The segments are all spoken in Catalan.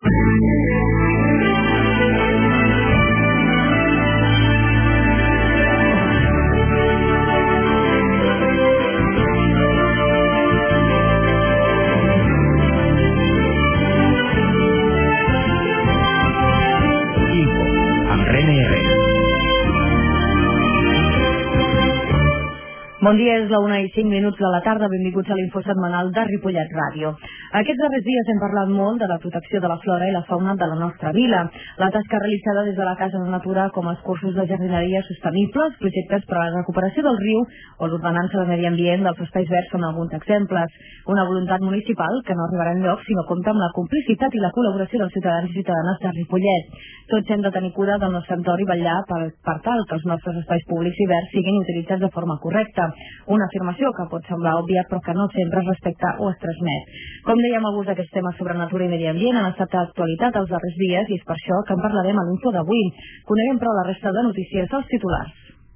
Bon dia, és la 1:05 de la tarda. Benvinguts a l'info setmanal de Ripollet Ràdio. Aquests darrers dies hem parlat molt de la protecció de la flora i la fauna de la nostra vila. La tasca realitzada des de la Casa de Natura, com els cursos de jardineria sostenibles, projectes per a la recuperació del riu o l'ordenança de medi ambient dels espais verds són alguns exemples. Una voluntat municipal que no arribarà enlloc si no compta amb la complicitat i la col·laboració dels ciutadans i ciutadanes de Ripollet. Tots hem de tenir cura del nostre entorn i vetllar per tal que els nostres espais públics i verds siguin utilitzats de forma correcta. Una afirmació que pot semblar òbvia però que no sempre es respecta o es transmet. Com dèiem, alguns d'aquests temes sobre natura i medi ambient han estat d'actualitat els darrers dies i és per això que en parlarem a l'info d'avui. Coneguem però la resta de notícies dels titulars.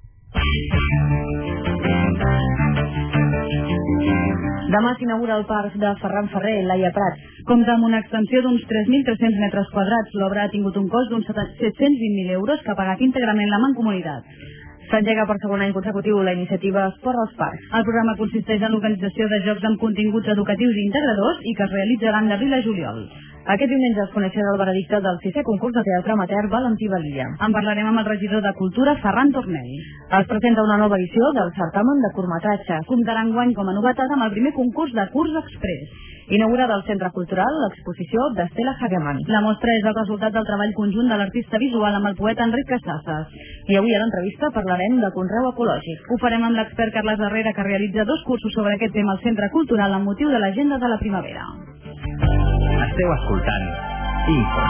Demà s'inaugura el parc de Ferran Ferrer, Laia Prats. Compta amb una extensió d'uns 3.300 metres quadrats. L'obra ha tingut un cost d'uns 720.000 euros que ha pagat íntegrament la Mancomunitat. S'engega per segon any consecutiu la iniciativa Esport als Parcs. El programa consisteix en l'organització de jocs amb continguts educatius i integradors i que es realitzaran d'abril a juliol. Aquest diumenge es coneixerà el veredicte del 6è concurs de teatre amateur Valentí Balia. En parlarem amb el regidor de Cultura, Ferran Tornell. Es presenta una nova edició del certamen de curtmetratge. Comptarà enguany com a novetat amb el primer concurs de curs express. Inaugurada al Centre Cultural l'exposició d'Estela Hageman. La mostra és el resultat del treball conjunt de l'artista visual amb el poeta Enric Casasses. I avui a l'entrevista parlarem de conreu ecològic. Ho farem amb l'expert Carles Herrera, que realitza 2 cursos sobre aquest tema al Centre Cultural amb motiu de l'agenda de la primavera. Esteu escoltant Info.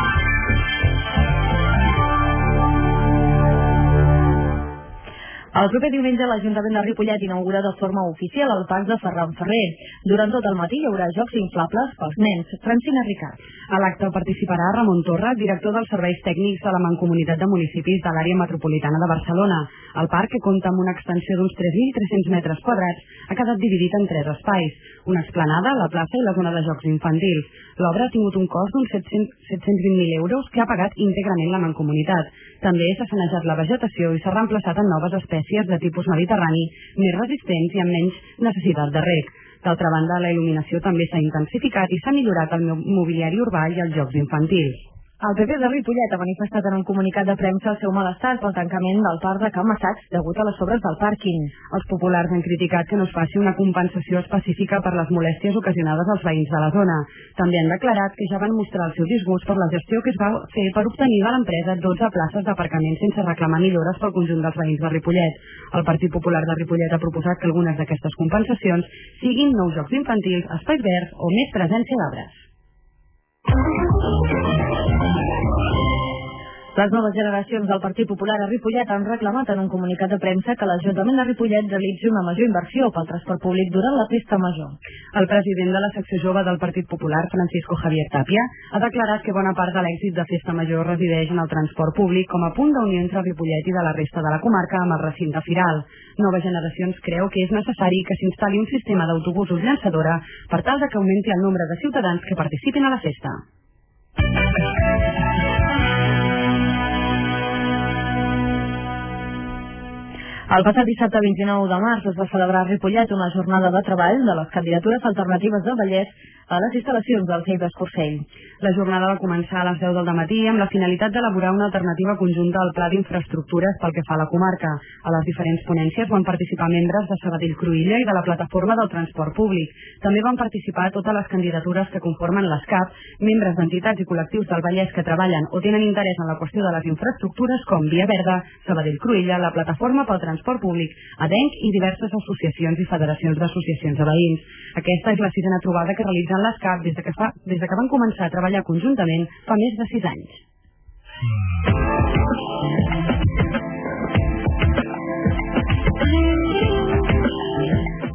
El proper diumenge l'Ajuntament de Ripollet inaugura de forma oficial el parc de Ferran Ferrer. Durant tot el matí hi haurà jocs inflables pels nens. Francina Ricard. A l'acte participarà Ramon Torra, director dels serveis tècnics de la Mancomunitat de Municipis de l'àrea metropolitana de Barcelona. El parc, que compta amb una extensió d'uns 3.300 metres quadrats, ha quedat dividit en 3 espais: una esplanada, la plaça i la zona de jocs infantils. L'obra ha tingut un cost d'uns 720.000 euros que ha pagat íntegrament la Mancomunitat. També s'ha sanejat la vegetació i s'ha reemplaçat en noves espècies de tipus mediterrani, més resistents i amb menys necessitat de reg. D'altra banda, la il·luminació també s'ha intensificat i s'ha millorat el mobiliari urbà i els jocs infantils. El PP de Ripollet ha manifestat en un comunicat de premsa el seu malestar pel tancament del parc de Can Massacs degut a les obres del pàrquing. Els populars han criticat que no es faci una compensació específica per les molèsties ocasionades als veïns de la zona. També han declarat que ja van mostrar el seu disgust per la gestió que es va fer per obtenir de l'empresa 12 places d'aparcament sense reclamar millores pel conjunt dels veïns de Ripollet. El Partit Popular de Ripollet ha proposat que algunes d'aquestes compensacions siguin nous jocs infantils, espais verds o més presència d'arbres. Les noves generacions del Partit Popular a Ripollet han reclamat en un comunicat de premsa que l'Ajuntament de Ripollet realitzi una major inversió pel transport públic durant la festa major. El president de la secció jove del Partit Popular, Francisco Javier Tapia, ha declarat que bona part de l'èxit de festa major resideix en el transport públic com a punt d'unió entre Ripollet i de la resta de la comarca amb el recinte firal. Noves Generacions creu que és necessari que s'instal·li un sistema d'autobusos llançadora per tal que augmenti el nombre de ciutadans que participin a la festa. El passat dissabte 29 de març es va celebrar a Ripollet una jornada de treball de les candidatures alternatives del Vallès a les instal·lacions del CEIP d'Escorcell. La jornada va començar a les 10 del matí amb la finalitat d'elaborar una alternativa conjunta al Pla d'Infraestructures pel que fa a la comarca. A les diferents ponències van participar membres de Sabadell Cruïlla i de la Plataforma del Transport Públic. També van participar totes les candidatures que conformen l'ESCAP, membres d'entitats i col·lectius del Vallès que treballen o tenen interès en la qüestió de les infraestructures com Via Verda, Sabadell Cruïlla, la Plataforma pel Transport Públic, ADENC i diverses associacions i federacions d'associacions de veïns. Aquesta és la 6a trobada que realitzen l'ESCAP des de que van començar a treballar conjuntament fa més de 6 anys.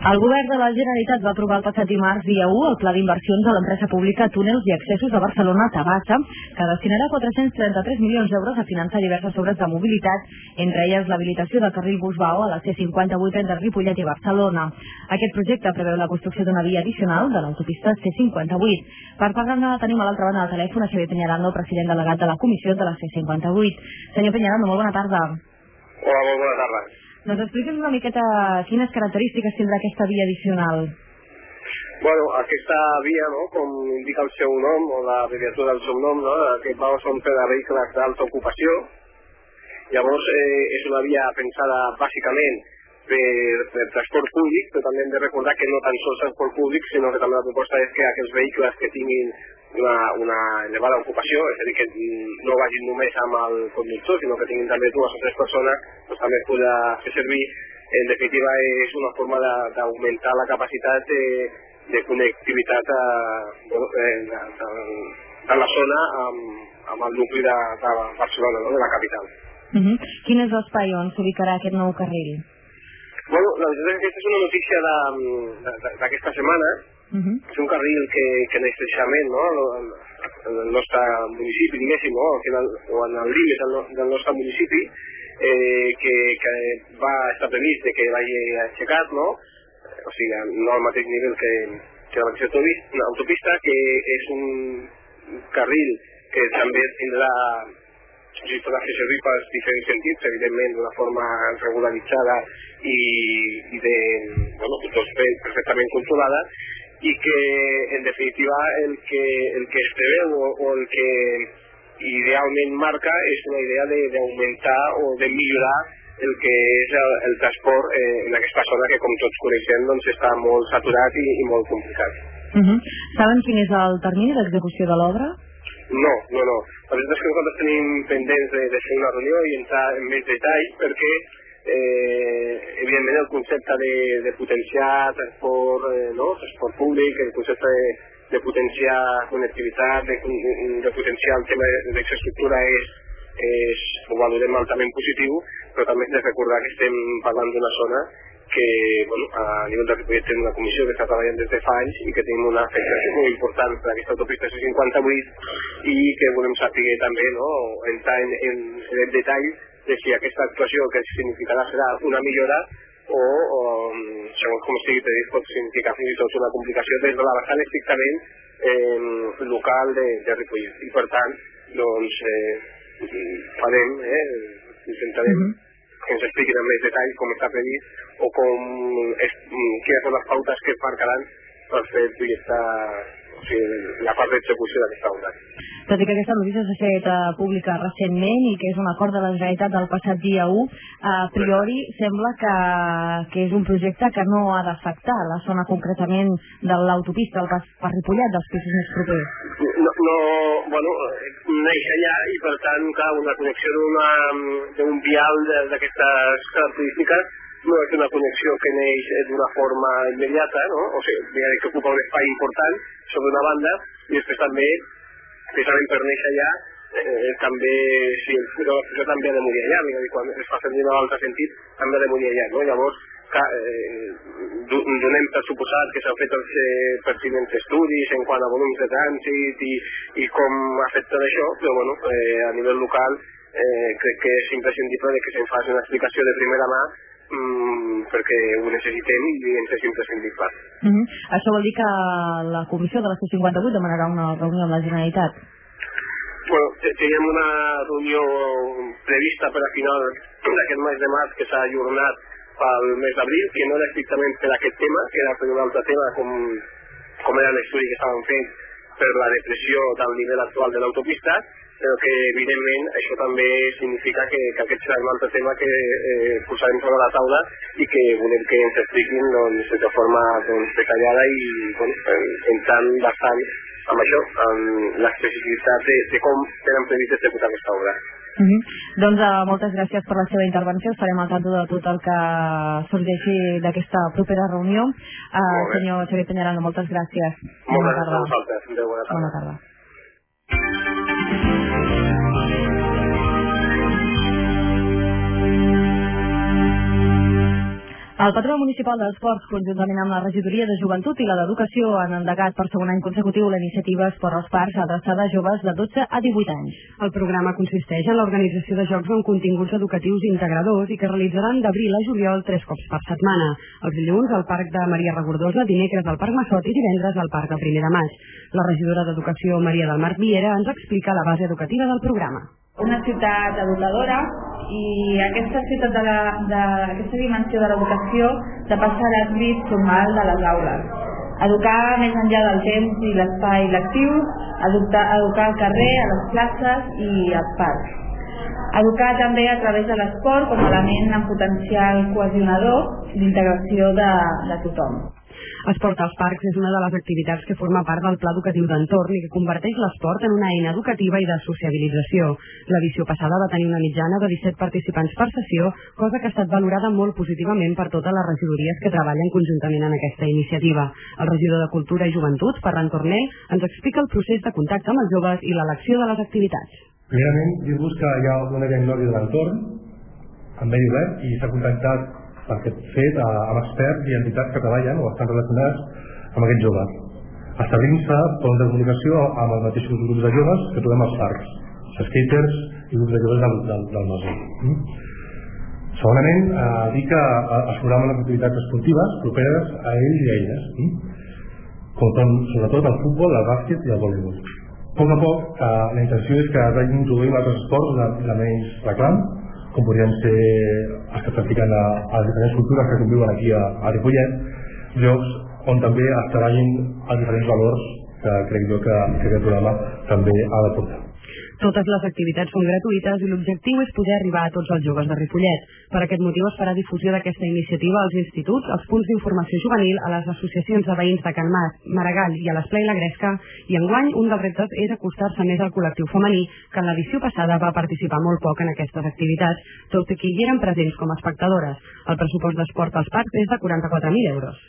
El govern de la Generalitat va aprovar el passat dimarts dia 1 el pla d'inversions de l'empresa pública Túnels i Accessos de Barcelona, Tabasa, que destinarà 433 milions d'euros a finançar diverses obres de mobilitat, entre elles l'habilitació del carril Busbao a la C58 entre Ripollet i Barcelona. Aquest projecte preveu la construcció d'una via addicional de l'autopista C58. Per parlar-ne tenim a l'altra banda del telèfon a Xavier Peñarando, president delegat de la comissió de la C58. Senyor Peñarando, molt bona tarda. Hola, molt bona tarda. Doncs expliqui'ns una miqueta quines característiques tindrà aquesta via addicional. Bueno, aquesta via, no, com indica el seu nom, o l'abreviatura del seu nom, no, aquest són per a vehicles d'alta ocupació. Llavors, és una via pensada bàsicament per transport públic, però també hem de recordar que no tan sols transport públic, sinó que també la proposta és que aquells vehicles que tinguin una elevada ocupació, és a dir, que no vagin només amb el conductor, sinó que tinguin també 2 o 3 persones, doncs també podrà fer servir. En definitiva, és una forma d'augmentar la capacitat de connectivitat de la zona amb el nucli de Barcelona, no? De la capital. Quin és l'espai on s'ubicarà aquest nou carril? Bueno, la veritat és que aquesta és una notícia d'aquesta setmana. És un carril que neix precisament, no? En el nostre municipi, diguéssim, no? Al final, o en el límit del nostre municipi, que va estar previst que vagi aixecat, no? O sigui, no al mateix nivell que l'autopista, que és un carril que també tindrà, o sigui, podrà fer servir per diferents sentits, evidentment d'una forma regularitzada i perfectament controlada, i que en definitiva el que es preveu o el que idealment marca és una idea d'augmentar o de millorar el que és el transport en aquesta zona que, com tots coneixem, doncs està molt saturat i molt complicat. Saben quin és el termini d'execució de l'obra? No. La veritat és que nosaltres tenim pendents de fer una reunió i entrar en més detall, perquè evidentment el concepte de potenciar transport públic, el concepte de potenciar connectivitat, de potenciar el tema d'infraestructura ho valorem altament positiu, però també hem de recordar que estem parlant d'una zona que a nivell de Ripollet tenim una comissió que està treballant des de fa anys i que tenim una afectació molt important per aquesta autopista C58 i que volem saber també, entrar en el detall de si aquesta actuació que significarà serà una millora o segons com estigui previst, pot significar fins i tot una complicació des de la vessant estrictament local de Ripollet. I per tant, doncs, farem, intentarem que ens expliquin amb més detall com està previst o quines són les pautes que es marcaran per fer la part d'execució d'aquesta obra. Tot i que aquesta notícia s'ha fet pública recentment i que és un acord de la Generalitat del passat dia 1, a priori sembla que és un projecte que no ha d'afectar la zona concretament de l'autopista per Ripollet, dels pisos més propers. Neix allà i per tant, clar, una connexió d'un vial d'aquestes característiques no és una connexió que neix d'una forma immediata, no? O sigui, que ocupa un espai important sobre una banda i després també, precisament per néixer allà, també, això també ha de morir allà, quan es fa servir en l'altre sentit, també ha de morir allà, no? Llavors, donem per suposat que s'han fet els pertinents estudis en quant a volums de trànsit i com afecta això, però a nivell local crec que és imprescindible que se'n faci una explicació de primera mà perquè ho necessitem i ens és imprescindible. Això vol dir que la comissió de la C58 demanarà una reunió amb la Generalitat? Teníem una reunió prevista per a final d'aquest mes de març que s'ha ajornat pel mes d'abril, que no era estrictament per aquest tema, que era per un altre tema com era l'estudi que estàvem fent per la depressió del nivell actual de l'autopista, però que evidentment això també significa que aquest serà un altre tema que posarem sobre la taula i que volem que ens expliquin de forma detallada i entrant bastant amb això, amb l'especificitat de com tenen previst executar aquesta obra. Doncs moltes gràcies per la seva intervenció, estarem al tanto de tot el que sorgeixi d'aquesta propera reunió. Senyor Xavier Peñarando, moltes gràcies. Bona tarda. Bona tarda. El patró municipal d'Esports, conjuntament amb la regidoria de Joventut i la d'Educació, han endegat per segon any consecutiu la iniciativa Esport als Parcs adreçada a joves de 12 a 18 anys. El programa consisteix en l'organització de jocs amb continguts educatius integradors i que realitzaran d'abril a juliol 3 cops per setmana. Els dilluns al Parc de Maria Regordosa, dimecres al Parc Massot i divendres al Parc del 1 de maig. La regidora d'Educació, Maria del Mar Viera, ens explica la base educativa del programa. Una ciutat educadora, i aquesta ciutat aquesta dimensió de l'educació de passar l'àmbit formal de les aules. Educar més enllà del temps i l'espai lectiu, educar al carrer, a les places i als parcs. Educar també a través de l'esport com a element amb potencial cohesionador d'integració de tothom. Esport als Parcs és una de les activitats que forma part del Pla Educatiu d'Entorn i que converteix l'esport en una eina educativa i de sociabilització. L'edició passada va tenir una mitjana de 17 participants per sessió, cosa que ha estat valorada molt positivament per totes les regidories que treballen conjuntament en aquesta iniciativa. El regidor de Cultura i Joventut, Ferran Tornell, ens explica el procés de contacte amb els joves i l'elecció de les activitats. Primerament, dir-vos que hi ha una diagnosi de l'entorn en medi obert i s'ha contactat per aquest fet amb experts i entitats que treballen o estan relacionats amb aquests joves. Establint-se ponts de comunicació amb els mateixos grups de joves que trobem als parcs, skaters i grups de joves del Masó. Segurament, dir que es programen les activitats esportives properes a ells i a elles, com són sobretot el futbol, el bàsquet i el voleibol. A poc, la intenció és que es vagin introduint altres esports de menys reclam, com podrien ser els que practiquen a les diferents cultures que conviuen aquí a Ripollet, llocs on també es treballin els diferents valors que crec jo que aquest programa també ha de portar. Totes les activitats són gratuïtes i l'objectiu és poder arribar a tots els joves de Ripollet. Per aquest motiu es farà difusió d'aquesta iniciativa als instituts, als punts d'informació juvenil, a les associacions de veïns de Can Mas, Maragall i a l'Esplai La Gresca, i enguany un dels reptes és acostar-se més al col·lectiu femení, que en l'edició passada va participar molt poc en aquestes activitats, tot i que hi eren presents com a espectadores. El pressupost d'esport als parcs és de 44.000 euros.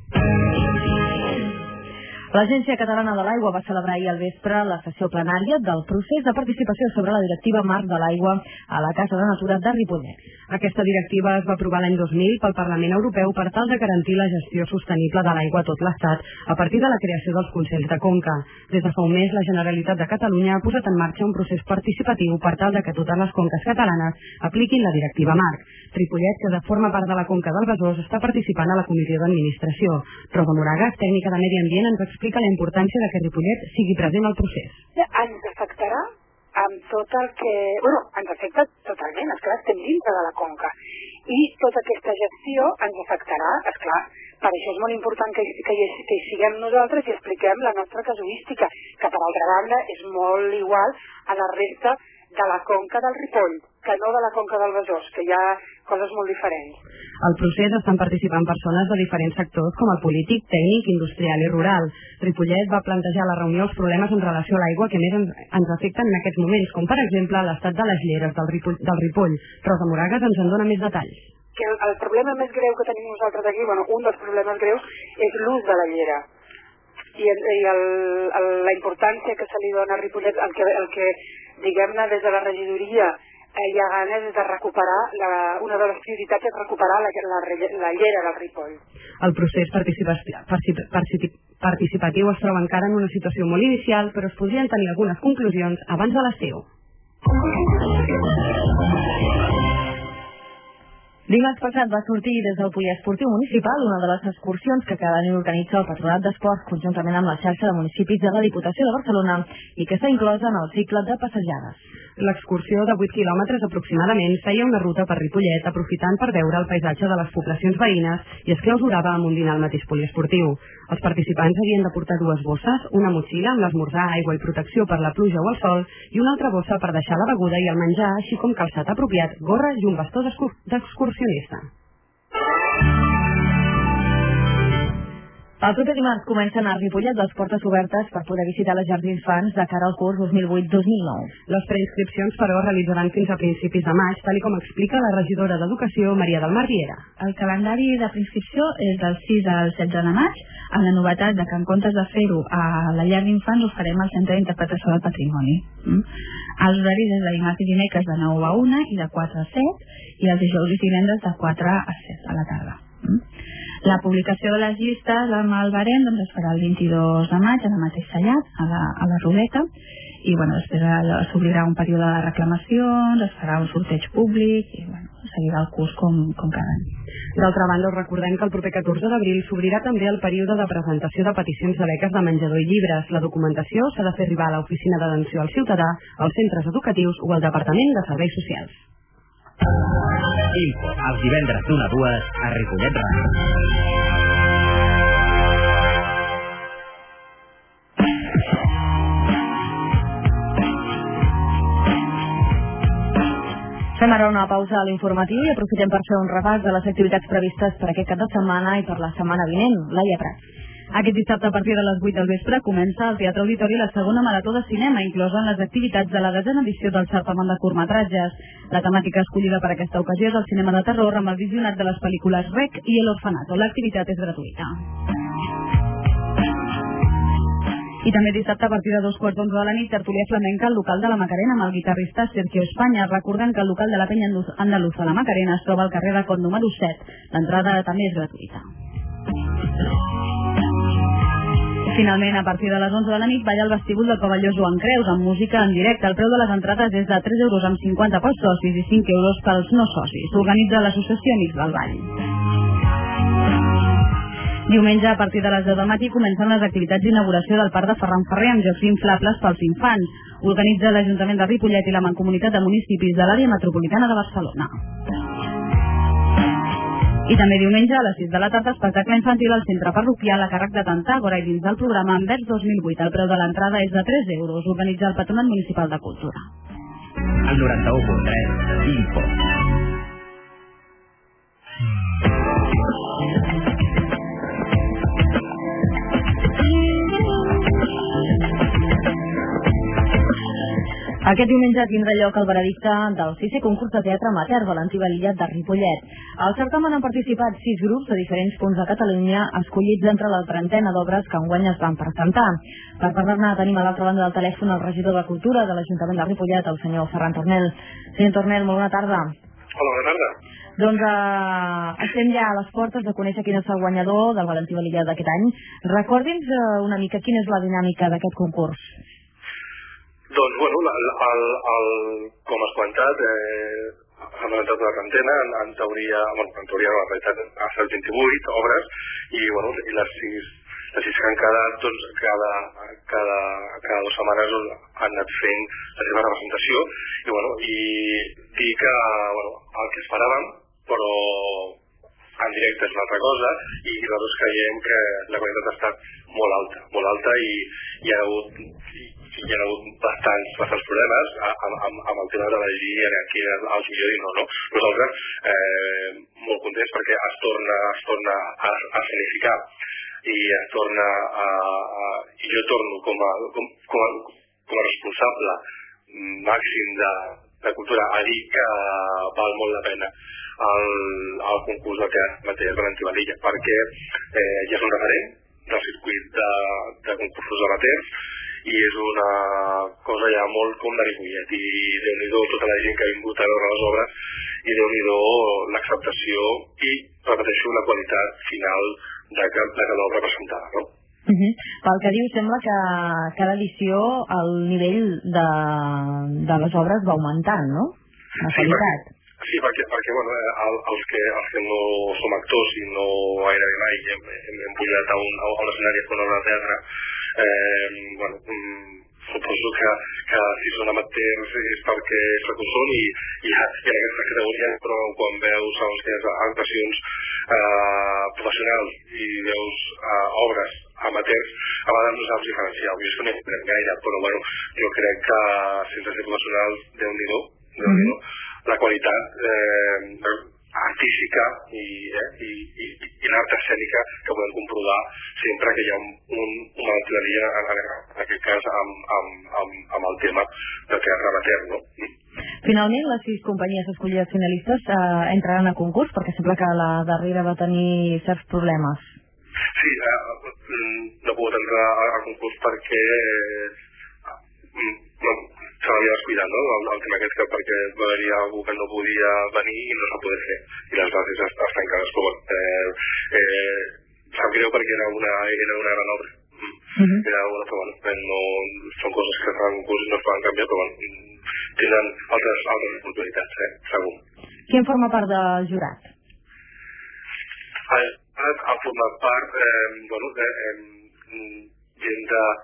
L'Agència Catalana de l'Aigua va celebrar ahir al vespre la sessió plenària del procés de participació sobre la Directiva Marc de l'Aigua a la Casa de Natura de Ripollet. Aquesta directiva es va aprovar l'any 2000 pel Parlament Europeu per tal de garantir la gestió sostenible de l'aigua a tot l'Estat a partir de la creació dels Consells de Conca. Des de fa un mes, la Generalitat de Catalunya ha posat en marxa un procés participatiu per tal de que totes les conques catalanes apliquin la Directiva Marc. Ripollet, que forma part de la Conca del Besòs, està participant a la Comissió d'Administració. Rosa Moragas, tècnica de Medi Ambient, ens explica la importància de que Ripollet sigui present al procés. Ens afectarà amb tot el que... ens afecta totalment, esclar, estem dintre de la conca. I tota aquesta gestió ens afectarà, esclar. Per això és molt important que hi siguem nosaltres i expliquem la nostra casuística, que per altra banda és molt igual a la resta de la conca del Ripoll, que no de la conca del Besòs, que hi ha coses molt diferents. Al procés estan participant persones de diferents sectors com el polític, tècnic, industrial i rural. Ripollet va plantejar a la reunió els problemes en relació a l'aigua que més ens afecten en aquests moments, com per exemple l'estat de les lleres del Ripoll. Rosa Moragas ens en dona més detalls. El problema més greu que tenim nosaltres aquí, un dels problemes greus, és l'ús de la llera. I la importància que se li dona a Ripollet, el que diguem-ne des de la regidoria hi ha ganes de recuperar, una de les prioritats és recuperar la llera del Ripoll. El procés participatiu es troba encara en una situació molt inicial, però es podrien tenir algunes conclusions abans de l'estiu. Dimarts passat va sortir des del Poliesportiu Municipal una de les excursions que cada any organitza el Patronat d'Esports conjuntament amb la xarxa de municipis de la Diputació de Barcelona i que està inclosa en el cicle de passejades. L'excursió de 8 quilòmetres aproximadament feia una ruta per Ripollet aprofitant per veure el paisatge de les poblacions veïnes i es clausurava amb un dinar al mateix poliesportiu. Els participants havien de portar 2 bosses, una motxilla amb l'esmorzar, aigua i protecció per la pluja o el sol i una altra bossa per deixar la beguda i el menjar, així com calçat apropiat, gorra i un bastó d'excursionista. El proper dimarts comencen a Ripollet les portes obertes per poder visitar les llars d'infants de cara al curs 2008-2009. Les preinscripcions, però, realitzaran fins a principis de maig, tal com explica la regidora d'Educació, Maria del Mar Viera. El calendari de preinscripció és del 6 al 16 de maig, amb la novetat de que en comptes de fer-ho a la llar d'infants ho farem al Centre d'Interpretació del Patrimoni. Els horaris és de dimarts i dimecres de 9 a 1 i de 4 a 7 i els dijous i divendres de 4 a 7 a la tarda. La publicació de les llistes amb el barem doncs es farà el 22 de maig, al mateix tallat, a la Rodeta, i després s'obrirà un període de reclamacions, es farà un sorteig públic i seguirà el curs com cada any. D'altra banda, us recordem que el proper 14 d'abril s'obrirà també el període de presentació de peticions de beques de menjador i llibres. La documentació s'ha de fer arribar a l'Oficina d'Atenció al Ciutadà, als centres educatius o al Departament de Serveis Socials. Info, els divendres d'1 a 2 a Ripollet Ràdio. Fem ara una pausa a l'informatiu i aprofitem per fer un repàs de les activitats previstes per aquest cap de setmana i per la setmana vinent. Laia Prat. Aquest dissabte a partir de les 8 del vespre comença al Teatre Auditori la segona marató de cinema, inclosa en les activitats de la 10a edició del certamen de curtmetratges. La temàtica escollida per aquesta ocasió és el cinema de terror amb el visionat de les pel·lícules Rec i El Orfanato. L'activitat és gratuïta. I també dissabte a partir de 2:15 de la nit, tertúlia flamenca al local de la Macarena amb el guitarrista Sergio España. Recordem que el local de la Penya Andaluza la Macarena es troba al carrer de Cont número 7. L'entrada també és gratuïta. Finalment, a partir de les 11 de la nit, balla al vestíbul del pavelló Joan Creus amb música en directe. El preu de les entrades és de 3,50 € pels socis i 5 € pels no socis. S'organitza l'associació Amics del Ball. Diumenge, a partir de les 10 del matí, comencen les activitats d'inauguració del Parc de Ferran Ferrer amb jocs inflables pels infants. Organitza l'Ajuntament de Ripollet i la Mancomunitat de Municipis de l'Àrea Metropolitana de Barcelona. I també diumenge, a les 6 de la tarda, espectacle infantil al centre parroquial a càrrec de Tantàgora i dins del programa Envers 2008. El preu de l'entrada és de 3 €. Organitza el Patronat Municipal de Cultura. El 91.3, Info. Aquest diumenge tindrà lloc el veredicte del 6è concurs de teatre amateur Valentí Valillat de Ripollet. Al certamen han participat 6 grups de diferents punts de Catalunya, escollits entre la trentena d'obres que enguany es van presentar. Per parlar-ne tenim a l'altra banda del telèfon el regidor de Cultura de l'Ajuntament de Ripollet, el senyor Ferran Tornel. Senyor Tornel, molt bona tarda. Hola, bona tarda. Doncs estem ja a les portes de conèixer quin és el guanyador del Valentí Valillat d'aquest any. Recordi'ns una mica quina és la dinàmica d'aquest concurs. Doncs, bueno, com has comentat, hem entrat a la trentena, en teoria no, en realitat ha estat 28 obres, i les 6 que han quedat, doncs, cada 2 setmanes han anat fent la seva representació, i dir que, el que esperàvem, però en directe és una altra cosa, i nosaltres creiem que la qualitat ha estat molt alta, i hi ha hagut bastants problemes amb el tema d'elegir qui és el millor i no. Nosaltres, molt contents perquè es torna a escenificar i jo torno com a responsable màxim de cultura a dir que val molt la pena el concurs de teatre amateur Valentí Valillat, perquè ja és un referent del circuit de concursos amateurs i és una cosa ja molt com de Ripollet, i Déu-n'hi-do tota la gent que ha vingut a veure les obres i Déu-n'hi-do l'acceptació i, repeteixo, la qualitat final de cada obra presentada, no? Pel que diu, sembla que cada edició el nivell de les obres va augmentant, no? La qualitat. Sí, perquè els que no som actors i no gairebé mai hem pujat a un escenari a fer una obra de teatre, suposo que si són amateurs és perquè és el que ho són, i en aquesta categoria, però quan veus actuacions professionals i veus obres amateurs, a vegades no saps diferenciar. Jo és que no hi entenem gaire, però jo crec que sense ser professional, Déu-n'hi-do, la qualitat artística i l'art escènica que podem comprovar sempre que hi ha un Valentí Valillat, en aquest cas amb el tema de teatre amateur, no? Finalment, les 6 companyies escollides finalistes entraran a concurs, perquè sembla que la darrera va tenir certs problemes. Sí, no he pogut entrar a concurs perquè s'ha s'havia descuidat, no? El tema aquest que perquè va haver-hi algú que no podia venir i no s'ha poder fer, i les bases estan tancades. Sap greu perquè era una gran obra. Era una, però no, són coses que no es poden canviar, però tenen altres oportunitats, segur. Qui en forma part del jurat? Ha format part gent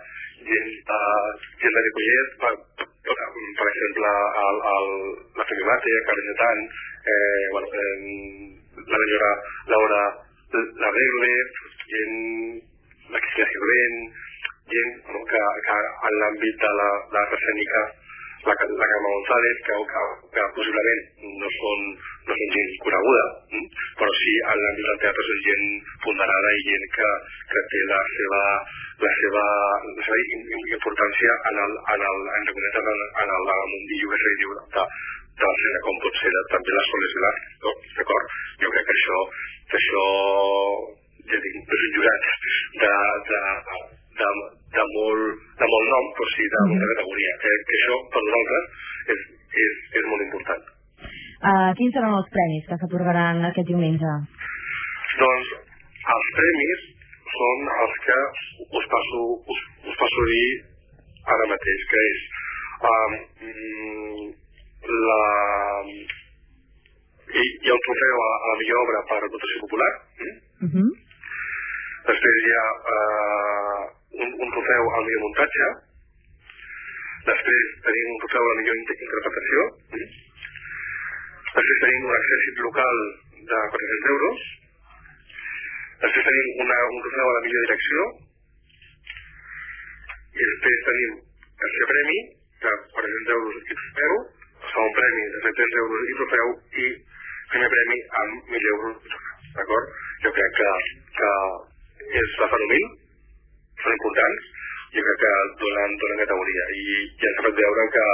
de Ripollet, per exemple la Femimate, Carles Netan, la senyora Laura Laregle, la Cristina Sirvent, gent que en l'àmbit de l'art escènica, la Carme González, que possiblement no són gent coneguda, però sí en l'àmbit del teatre són gent ponderada i gent que té la seva importància en reconèixer en el mundillo que se diu de l'escena, com pot ser també les soles i l'art, d'acord? Jo crec que això ja dic, és un jurat de molt nom, però sí de molta categoria. Crec que això per nosaltres és molt important. Quins seran els premis que s'atorgaran aquest diumenge? Doncs els premis són els que us passo a dir ara mateix, que és hi ha un trofeu a la millor obra per votació popular. Després hi ha un trofeu al millor muntatge. Després tenim un trofeu a la millor interpretació. Després tenim un accèssit local de 400 euros. Després tenim un trofeu a la millor direcció. I després tenim tercer premi, de 400 euros i trofeu, segon premi de 700 euros i trofeu, i primer premi amb 1.000 euros i trofeu. D'acord? Jo crec que és la fan humil, són importants, jo crec que donen categoria, i ja s'ha fet veure que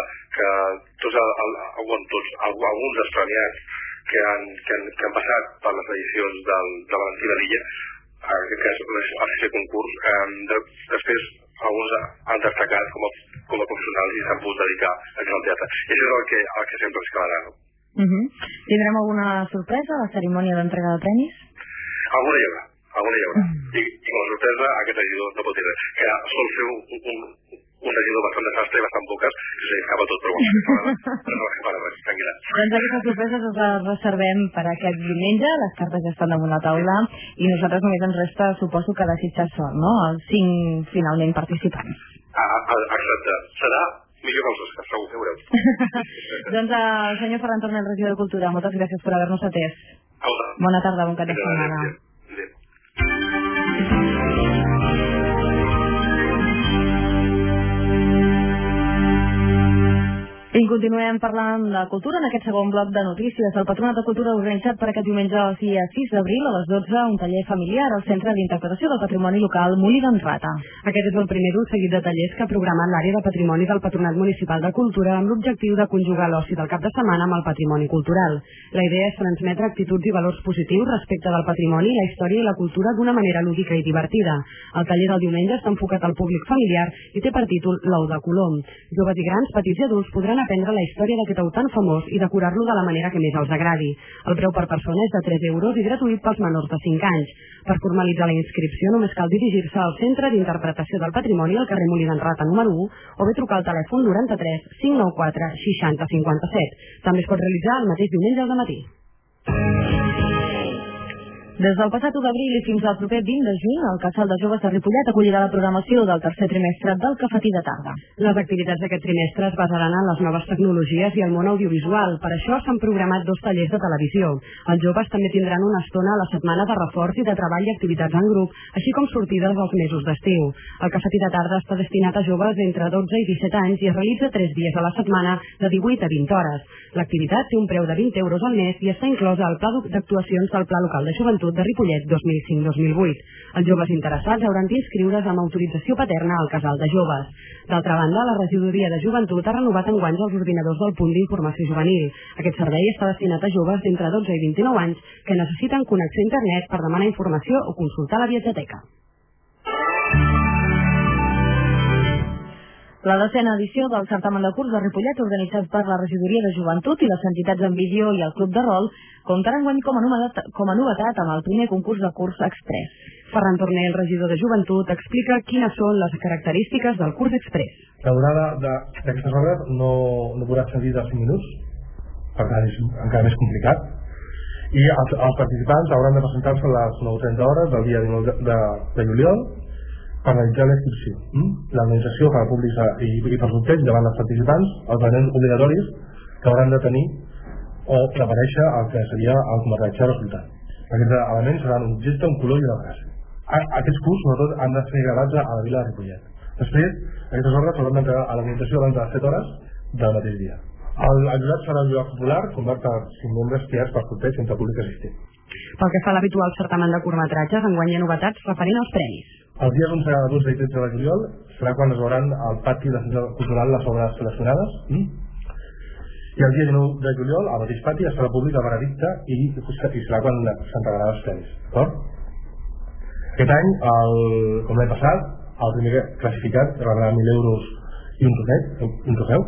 alguns dels premiats que han passat per les edicions del Valentí de l'Illa, en aquest cas el CC concurs, després alguns han destacat com a professionals i s'han pogut dedicar al teatre. I això és el que sempre es quedarà. Tindrem alguna sorpresa a la cerimònia d'entrega de premis? Alguna hi haurà. I com a sorpresa aquest regidor no pot dir res, que sol fer un regidor bastant desastre i bastant poques, que se li escapa tot, però no escapa res, tranquil·la. Doncs aquestes sorpreses les reservem per aquest diumenge, les cartes ja estan damunt la taula i nosaltres només ens resta, suposo, que desitjar sort, no?, els 5 finalment participants. Exacte, serà millor que els Oscars, segur, ja veureu. Doncs senyor Ferran Tornel, regidor de Cultura, moltes gràcies per haver-nos atès. Bona tarda, bon cap de setmana. I continuem parlant de cultura en aquest segon bloc de notícies. El Patronat de Cultura ha organitzat per aquest diumenge, el dia 6 d'abril, a les 12, un taller familiar al Centre d'Interpretació del Patrimoni Local Molí d'en Rata. Aquest és el primer d'un seguit de tallers que ha programat l'àrea de patrimoni del Patronat Municipal de Cultura amb l'objectiu de conjugar l'oci del cap de setmana amb el patrimoni cultural. La idea és transmetre actituds i valors positius respecte del patrimoni, la història i la cultura d'una manera lúdica i divertida. El taller del diumenge està enfocat al públic familiar i té per títol L'ou de Colom. Joves i grans, petits i adults podran aprendre la història d'aquest ou tan famós i decorar-lo de la manera que més els agradi. El preu per persona és de 3 euros i gratuït pels menors de 5 anys. Per formalitzar la inscripció només cal dirigir-se al Centre d'Interpretació del Patrimoni al carrer Molí d'en Rata número 1 o bé trucar al telèfon 93 594 60 57. També es pot realitzar el mateix diumenge al matí. Des del passat 1 d'abril i fins al proper 20 de juny, el Casal de Joves de Ripollet acollirà la programació del tercer trimestre del Cafetí de Tarda. Les activitats d'aquest trimestre es basaran en les noves tecnologies i el món audiovisual. Per això s'han programat 2 tallers de televisió. Els joves també tindran una estona a la setmana de reforç i de treball i activitats en grup, així com sortides als mesos d'estiu. El Cafetí de Tarda està destinat a joves entre 12 i 17 anys i es realitza 3 dies a la setmana de 18 a 20 hores. L'activitat té un preu de 20 euros al mes i està inclosa al pla d'actuacions del Pla Local de Joventut de Ripollet 2005-2008. Els joves interessats hauran d'inscriure's amb autorització paterna al Casal de Joves. D'altra banda, la Regidoria de Joventut ha renovat enguany els ordinadors del punt d'informació juvenil. Aquest servei està destinat a joves d'entre 12 i 29 anys que necessiten connexió a internet per demanar informació o consultar la biblioteca. La 10ª edició del certamen de curs de Ripollet, organitzat per la Regidoria de Joventut i les entitats en vídeo i el Club de Rol, comptarà enguany com a novetat amb el primer concurs de curs express. Ferran Tornell, regidor de Joventut, explica quines són les característiques del curs express. La durada d'aquestes obres no podrà excedir de 5 minuts, per tant és encara més complicat, i els participants hauran de presentar-se a les 9:30 hores del dia 19 de juliol per realitzar la inscripció. L'organització farà públics i per sorteig davant dels participants els elements obligatoris que hauran de tenir o d'aparèixer el que seria el curtmetratge resultant. Aquests elements seran un objecte, un color i una frase. Aquests cursos, sobretot, han de ser gravats a la vila de Ripollet. Després, aquestes obres s'hauran d'entregar a l'organització abans de les 7 hores del mateix dia. El jurat serà un jurat popular format per 5 membres triats per sorteig entre públic assistent. Pel que fa a l'habitual certamen de curtmetratges, enguany hi ha novetats referint als premis. Els dies 11, 12 i 13 de juliol serà quan es veuran al pati de Centre Cultural les obres seleccionades, i el dia 19 de juliol al mateix pati es farà públic el veredicte i serà quan s'entregaran els premis. Aquest any, com l'any passat, el primer classificat rebrà 1.000 euros i un trofeu.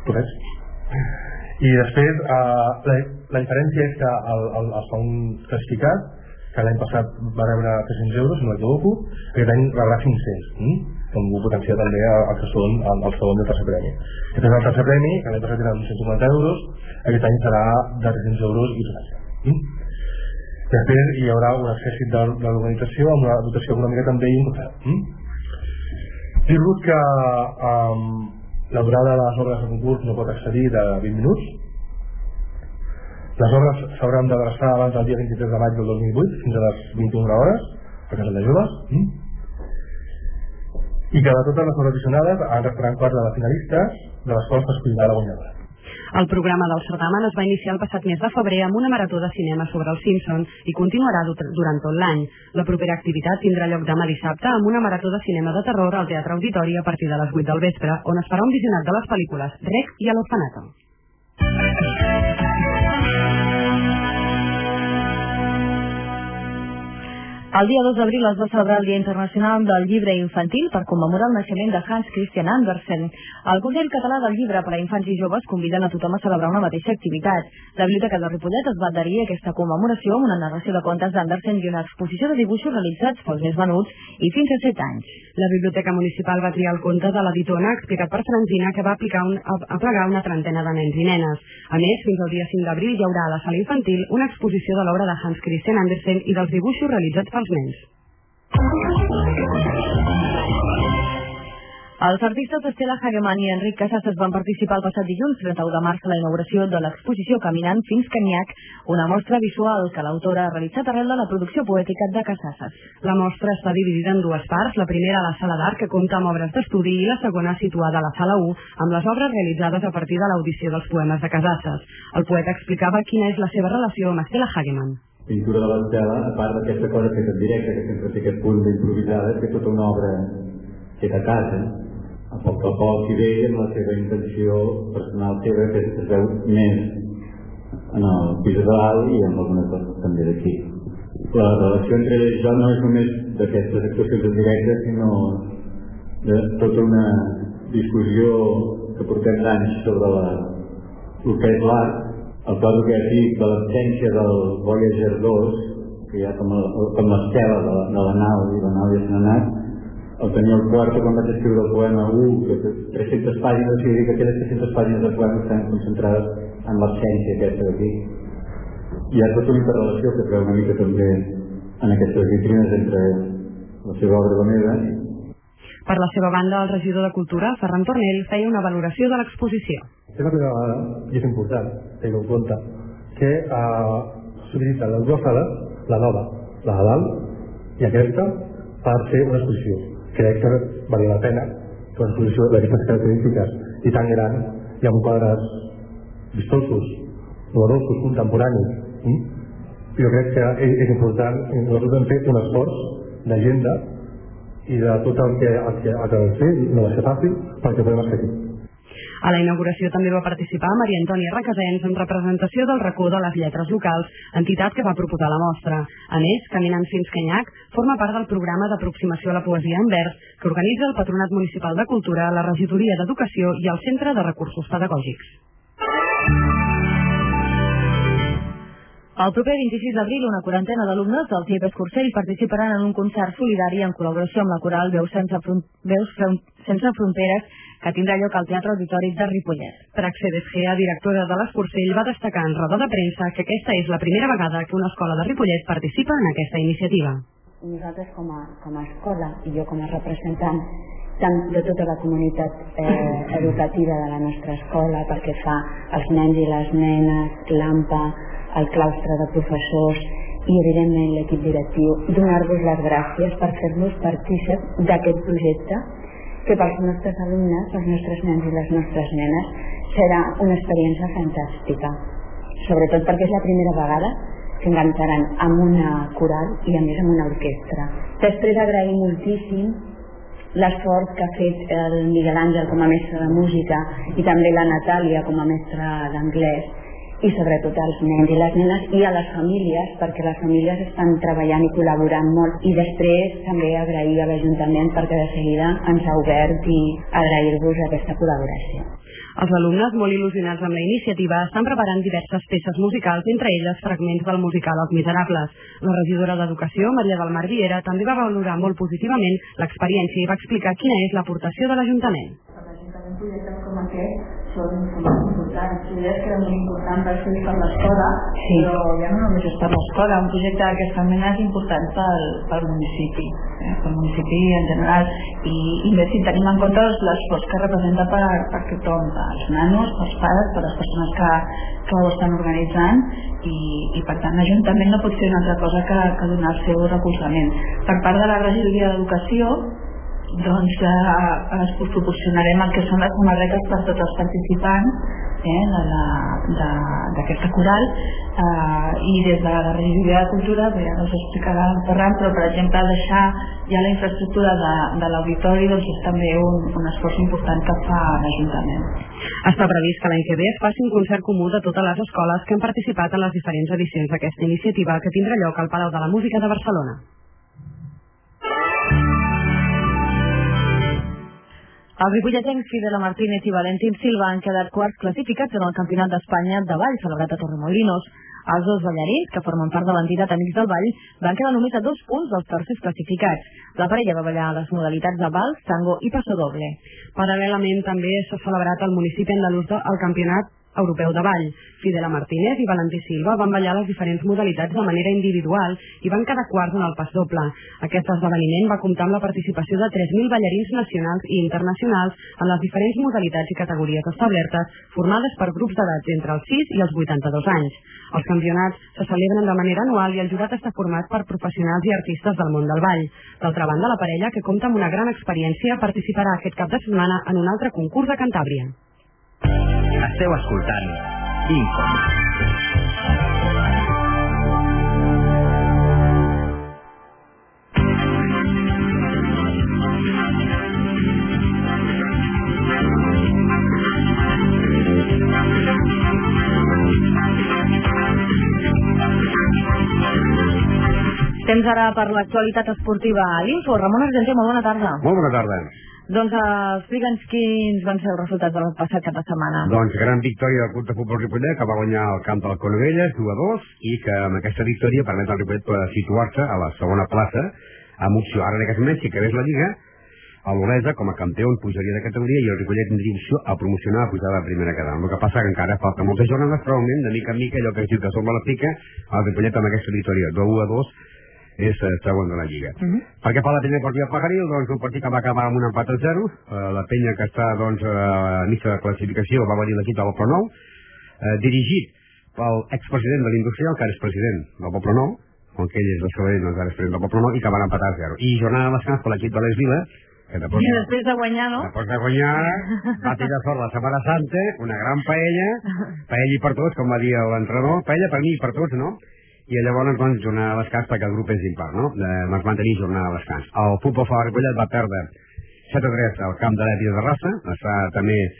I després la diferència és que el segon classificat, que l'any passat va rebre 300 euros, si no m'equivoco, aquest any rebrà 500, que hem potenciat també el que són el segon i el tercer premi. Després el tercer premi, que l'any passat era 250 euros, aquest any serà de 300 euros i tot això. Després hi haurà un exèrcit de l'organització amb una dotació econòmica també i un trofeu. Dir-vos que la durada de les obres de concurs no pot excedir de 20 minuts. Les obres s'hauran d'adreçar abans del dia 23 de maig del 2008 fins a les 21 hores a Casa de Joves, i que de totes les obres visionades en restaran 4 de les finalistes, de les quals s'escollirà la guanyadora. El programa del certamen es va iniciar el passat mes de febrer amb una marató de cinema sobre els Simpsons i continuarà durant tot l'any. La propera activitat tindrà lloc demà dissabte amb una marató de cinema de terror al Teatre Auditori a partir de les 8 del vespre, on es farà un visionat de les pel·lícules Rec i a l'Orfanato. El dia 2 d'abril es va celebrar el Dia Internacional del Llibre Infantil per commemorar el naixement de Hans Christian Andersen. El Consell Català del Llibre per a Infants i Joves conviden a tothom a celebrar una mateixa activitat. La Biblioteca de Ripollet es va adherir a aquesta commemoració amb una narració de contes d'Andersen i una exposició de dibuixos realitzats pels més venuts i fins a 7 anys. La Biblioteca Municipal va triar el conte de l'Editona, explicat per Franzina, que va aplegar una trentena de nens i nenes. A més, fins al dia 5 d'abril hi haurà a la sala infantil una exposició de l'obra de Hans Christian Andersen i dels dibuixos realitzats pels nens. Els artistes Estela Hageman i Enric Casasses van participar el passat dilluns 31 de març a la inauguració de l'exposició Caminant fins Canyac, una mostra visual que l'autora ha realitzat arrel de la producció poètica de Casasses. La mostra està dividida en dues parts, la primera a la sala d'art, que compta amb obres d'estudi, i la segona situada a la sala 1, amb les obres realitzades a partir de l'audició dels poemes de Casasses. El poeta explicava quina és la seva relació amb Estela Hageman. Pintura de l'Estela, a part d'aquesta cosa que és en directe, que sempre té aquest punt d'improvisada, té tota una obra feta a casa, a poc i bé, amb la seva intenció personal seva, que es veu més en el pis de dalt i amb algunes coses també d'aquí. La relació entre ell i jo no és només d'aquestes actuacions en directe, sinó de tota una discussió que portem d'anys sobre el que és l'art. El quadre que aquí de l'absència del Voyager 2, que hi ha com l'estela de la nau i la nau ja se n'ha anat, el tenia el quarto quan vaig escriure el poema 1, que té 300 pàgines, i dir que aquelles 300 pàgines del poema estan concentrades en l'absència aquesta d'aquí. Hi ha tota una interrelació que creu una mica també en aquestes vitrines entre la seva obra i la meva. Per la seva banda, el regidor de Cultura, Ferran Tornell, feia una valoració de l'exposició. És la primera vegada, i és important tenir en compte, que s'utilitzen les dues sales, la nova, la de dalt i aquesta, per fer una exposició. Crec que valia la pena que una exposició d'aquestes característiques i tan gran, i amb quadres vistosos, novedosos, contemporanis. Jo crec que és important, nosaltres vam fer un esforç d'agenda i de tot el que vam fer, no va ser fàcil, perquè podem estar aquí. A la inauguració també va participar Maria Antònia Requesens en representació del racó de les lletres locals, entitat que va proposar la mostra. A més, Caminant fins Canyac forma part del programa d'aproximació a la poesia en vers que organitza el Patronat Municipal de Cultura, la Regidoria d'Educació i el Centre de Recursos Pedagògics. El proper 26 d'abril, una quarantena d'alumnes del CIEP Escursell participaran en un concert solidari en col·laboració amb la coral Veus Sense Fronteres, que tindrà lloc al Teatre Auditori de Ripollet. Praxe Besgea, directora de l'Escursell, va destacar en roda de premsa que aquesta és la primera vegada que una escola de Ripollet participa en aquesta iniciativa. Nosaltres com a escola i jo com a representant tant de tota la comunitat educativa de la nostra escola, pel que fa als nens i les nenes, l'AMPA, el claustre de professors i evidentment l'equip directiu, donar-vos les gràcies per fer-nos partícips d'aquest projecte que pels nostres alumnes, els nostres nens i les nostres nenes serà una experiència fantàstica, sobretot perquè és la primera vegada que cantaran amb una coral i a més amb una orquestra. Després agraïm moltíssim l'esforç que ha fet el Miguel Àngel com a mestre de música i també la Natàlia com a mestra d'anglès i sobretot als nens i les nenes i a les famílies, perquè les famílies estan treballant i col·laborant molt. I després també agrair a l'Ajuntament perquè de seguida ens ha obert i agrair-vos aquesta col·laboració. Els alumnes, molt il·lusionats amb la iniciativa, estan preparant diverses peces musicals, entre elles fragments del musical Els Miserables. La regidora d'Educació, Maria del Mar Viera, també va valorar molt positivament l'experiència i va explicar quina és l'aportació de l'Ajuntament. L'Ajuntament projectes com aquest són molt importants. Jo diria que era molt important per l'escola, sí. Però ja no només és per l'escola, un projecte d'aquesta mena és important pel municipi, pel municipi en general, i més si tenim en compte l'esforç que representa per tothom, pels nanos, pels pares, per les persones que ho estan organitzant, i per tant l'Ajuntament no pot fer una altra cosa que donar el seu recolzament. Per part de la Regidoria d'Educació, doncs us proporcionarem el que són les samarretes per tots els participants d'aquesta coral, i des de la Regidoria de Cultura ja us explicarà el Ferran, però per exemple deixar ja la infraestructura de l'auditori doncs és també un esforç important que fa l'Ajuntament. Està previst que l'any que ve es faci un concert comú de totes les escoles que han participat en les diferents edicions d'aquesta iniciativa, que tindrà lloc al Palau de la Música de Barcelona. Els ripolletens Fidela Martínez i Valentín Silva han quedat quarts classificats en el Campionat d'Espanya de Ball celebrat a Torremolinos. Els dos ballarins, que formen part de l'entitat Amics del Ball, van quedar només a 2 punts dels tercers classificats. La parella va ballar a les modalitats de vals, tango i pasodoble. Paral·lelament també s'ha celebrat al municipi andalús el Campionat Europeu de Ball. Fidela Martínez i Valentí Silva van ballar les diferents modalitats de manera individual i van quedar quarts en el pas doble. Aquest esdeveniment va comptar amb la participació de 3.000 ballarins nacionals i internacionals en les diferents modalitats i categories establertes, formades per grups d'edats entre els 6 i els 82 anys. Els campionats se celebren de manera anual i el jurat està format per professionals i artistes del món del ball. D'altra banda, la parella, que compta amb una gran experiència, participarà aquest cap de setmana en un altre concurs a Cantàbria. Esteu escoltant Info. Temps ara per l'actualitat esportiva a l'Info. Ramon Argenter, molt bona tarda. Molt bona tarda. Doncs explica'ns quins van ser els resultats del passat cap de setmana. Doncs gran victòria del Club de Futbol Ripollet, que va guanyar el camp del Conovelles 2-2, i que amb aquesta victòria permet al Ripollet situar-se a la segona plaça amb opció. Ara en aquest moment, si acabés la Lliga, l'Olesa com a campió pujaria de categoria i el Ripollet tindria opció a promocionar a pujar a la primera cadena. El que passa que encara falta moltes jornades, però de mica en mica allò que es diu que som a la pica, el Ripollet amb aquesta victòria 2-2 és segon de la Lliga. Perquè fa la primera partida Pajaril, doncs un partit que va acabar amb un empat a 0. La penya que està doncs a mitja de classificació va venir l'equip del Poble-nou, dirigit pel expresident de l'Industrial, que ara és president del Poble-nou, com que ell és de Sabadell, doncs ara és president del Poble-nou, i que van empatar a 0. I jornada de descans per l'equip de l'Esvila, que després de guanyar, no? Després de guanyar, va tirar sort la Setmana Santa, una gran paella i per tots, com va dir l'entrenador, paella per mi i per tots, no? I llavors doncs jornada de descans perquè el grup és impar, no? Ens van tenir jornada de descans. El Futbol Sala Ripollet va perdre 7-3 al camp de l'Èpia de Rassa, està també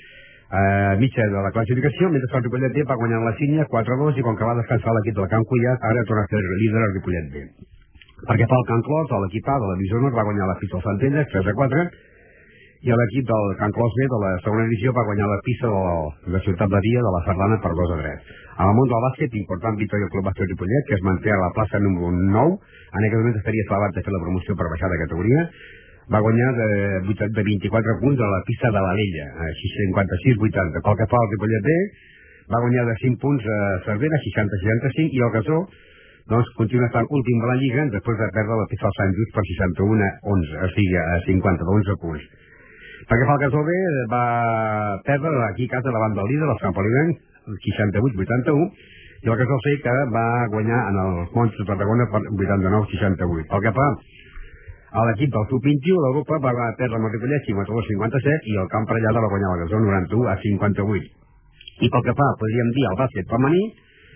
mitja de la classificació, mentre que el Ripollet B va guanyar la Sínia 4-2 i com que va descansar l'equip del Camp Cuiat, ara torna a ser líder el Ripollet B. Perquè fa el Can Clos, l'equip A de la divisió nord va guanyar la pista del Centelles 3-4 i l'equip del Can Clos B de la segona divisió va guanyar la pista de Ciutat Badia de la Sardana per 2-3. A la món del bàsquet, important victòria del Club Bàsquet Ripollet, que es manté a la plaça número 9, en aquest moment estaria salvat de fer la promoció per baixar de categoria, va guanyar de 24 punts a la pista de l'Alella, 56-80. Pel que fa al Ripollet B, va guanyar de 5 punts a Cervera, 60-65, i el Gasó doncs continua estant últim de la Lliga després de perdre la pista del Sant Just per 61-11, o sigui, a 50, d'11 punts. Perquè fa el Gasó B, va perdre aquí a casa davant del líder, el Sant Polivenc, 68-81, i el Gasó C que va guanyar en els Monts de Tarragona per 89-68. Pel que fa a l'equip del Sub-21, l'Europa va perdre amb el Ripollet 52-57 i el Camp Parellada va guanyar el Gasó 91-58. I pel que fa, podríem dir, al bàsquet femení,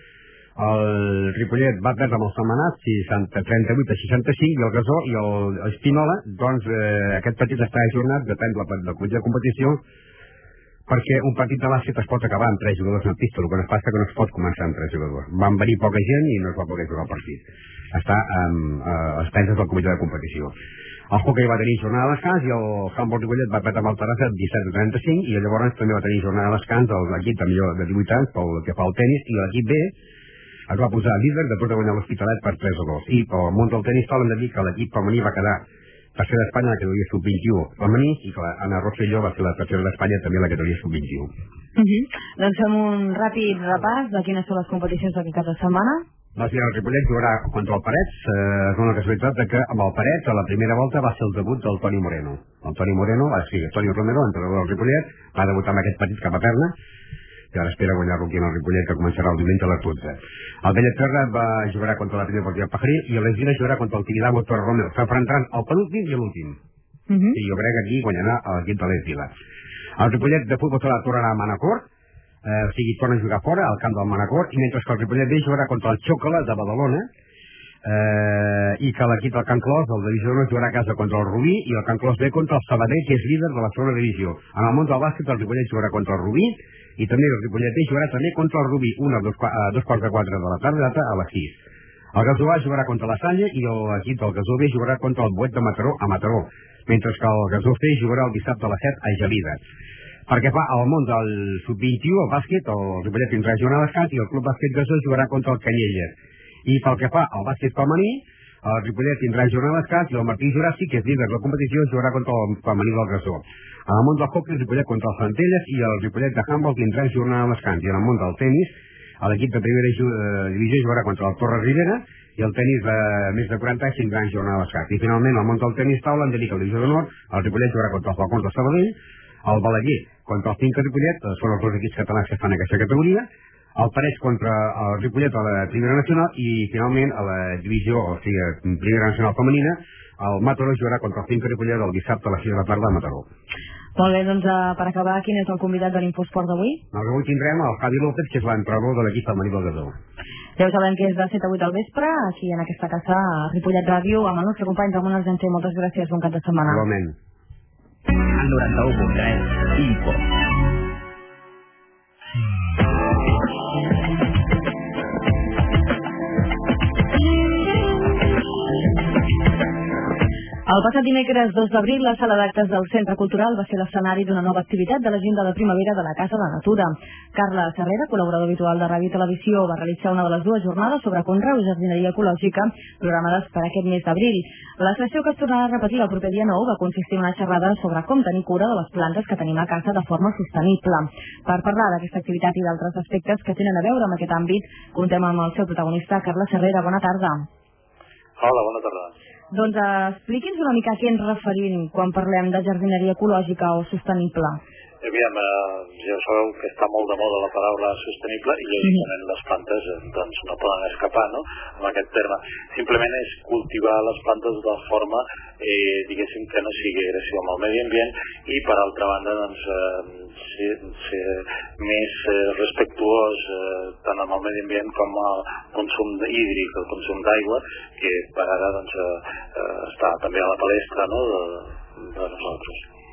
el Ripollet va perdre amb el Sentmenat 38-65 i el Gasó i l'Espinola, doncs aquest partit està ajornat, depèn del comitè de competició, perquè un partit de bàsquet es pot acabar amb 3 jugadors en pista, el que no es passa que no es pot començar amb 3 jugadors. Van venir poca gent i no es va poder jugar el partit. Està a les penses del comitè de competició. El hoquei va tenir jornada de descans i el handball Ripollet va perdre amb el Terrassa 17-35 i llavors també va tenir jornada de descans l'equip de 18 anys pel que fa al tenis i l'equip B es va posar líder després de guanyar l'Hospitalet per 3-2. I pel món del tenis hem de dir que l'equip femení va quedar tercer d'Espanya en la categoria sub-21 femení i que l'Anna Rosselló va ser la tercera d'Espanya també en la categoria sub-21. Doncs fem un ràpid repàs de quines són les competicions d'aquest cap de setmana. El Ripollet jugarà contra el Parets. És una casualitat que amb el Parets a la primera volta va ser el debut del Toni Moreno. El Toni Moreno, Toni Romero, entrenador del Ripollet, va debutar amb aquest partit cap a Perna i ara espera guanyar-lo aquí en el Ripollet, que començarà el diumenge a les 12. El Bellaterra va jugar contra la Primera Deportiva Pajaril i l'Esvila jugarà contra el Tibidabo Torre Romero. S'enfrontaran el penúltim i l'últim. I jo crec que aquí guanyarà l'equip de l'Esvila. El Ripollet de futbol se la tornarà a Manacor, o sigui, torna a jugar fora, al camp del Manacor, i mentre que el Ripollet B jugarà contra el Xocala de Badalona, i que l'equip del Can Clos, el divisió 1, jugarà a casa contra el Rubí i el Can Clos B contra el Sabadell, que és líder de la segona divisió. En el món del bàsquet, el Ripollet jugarà contra el Rubí i també el Ripollet B jugarà també contra el Rubí, a 2:15 de la tarda, data a les 6. El Gasó A jugarà contra la Salle i l'equip del Gasó B jugarà contra el Boet de Mataró a Mataró, mentre que el Gasó C jugarà el dissabte a les 7 a Gelida. Perquè fa al món del sub-21, el bàsquet, el Ripollet tindrà jornada de descans i el Club Bàsquet Gasó jugarà contra el Canyelles. I pel que fa al bàsquet femení, el Ripollet tindrà jornada de descans i el Martí Juràssic, que és líder de la competició, jugarà contra el femení del Gasó. En el món del hoquei, el Ripollet contra el Centelles i el Ripollet de handball tindrà jornada de descans. I en el món del tenis, l'equip de primera divisió jugarà contra el Torres Rivera i el tenis de més de 40 anys tindrà jornada de descans. I finalment, al món del tenis taula, hem de dir que el divisió d'honor, el Ripollet jugarà contra els Falcons de Sabadell, el Balaguer contra el Finca Ripollet, són els dos equips catalans que estan en aquesta categoria, el Parets contra el Ripollet a la Primera Nacional i finalment a la divisió, o sigui, Primera Nacional Femenina, el Mataró jugarà contra el Finca Ripollet el dissabte a les 6 de la tarda a Mataró. Molt bé, doncs per acabar, quin és el convidat de l'Infosport d'avui? Avui tindrem el Javi López, que és l'entrenador de l'equip femení del Gasó. Ja ho sabem que és de 7 a 8 del vespre, aquí en aquesta casa, a Ripollet Ràdio, amb el nostre company Ramon Argenter. Moltes gràcies, bon cap de setmana. Igualment. Al 91.3 Info. El passat dimecres 2 d'abril, la sala d'actes del Centre Cultural va ser l'escenari d'una nova activitat de l'agenda de primavera de la Casa de la Natura. Carla Serrera, col·laborador habitual de Ràdio i Televisió, va realitzar una de les dues jornades sobre conreu i jardineria ecològica programades per aquest mes d'abril. La sessió, que es tornarà a repetir el proper dia 9, va consistir en una xerrada sobre com tenir cura de les plantes que tenim a casa de forma sostenible. Per parlar d'aquesta activitat i d'altres aspectes que tenen a veure amb aquest àmbit, contem amb el seu protagonista, Carla Serrera. Bona tarda. Hola, bona tarda. Doncs expliqui'ns una mica a què ens referim quan parlem de jardineria ecològica o sostenible. Aviam, ja sabeu que està molt de moda la paraula sostenible i lògicament les plantes doncs no poden escapar, no?, amb aquest terme. Simplement és cultivar les plantes de forma, diguéssim, que no sigui agressiva amb el medi ambient i, per altra banda, doncs, ser més respectuós tant amb el medi ambient com al consum hídric, el consum d'aigua, que per ara doncs, està també a la palestra, no?, de nosaltres.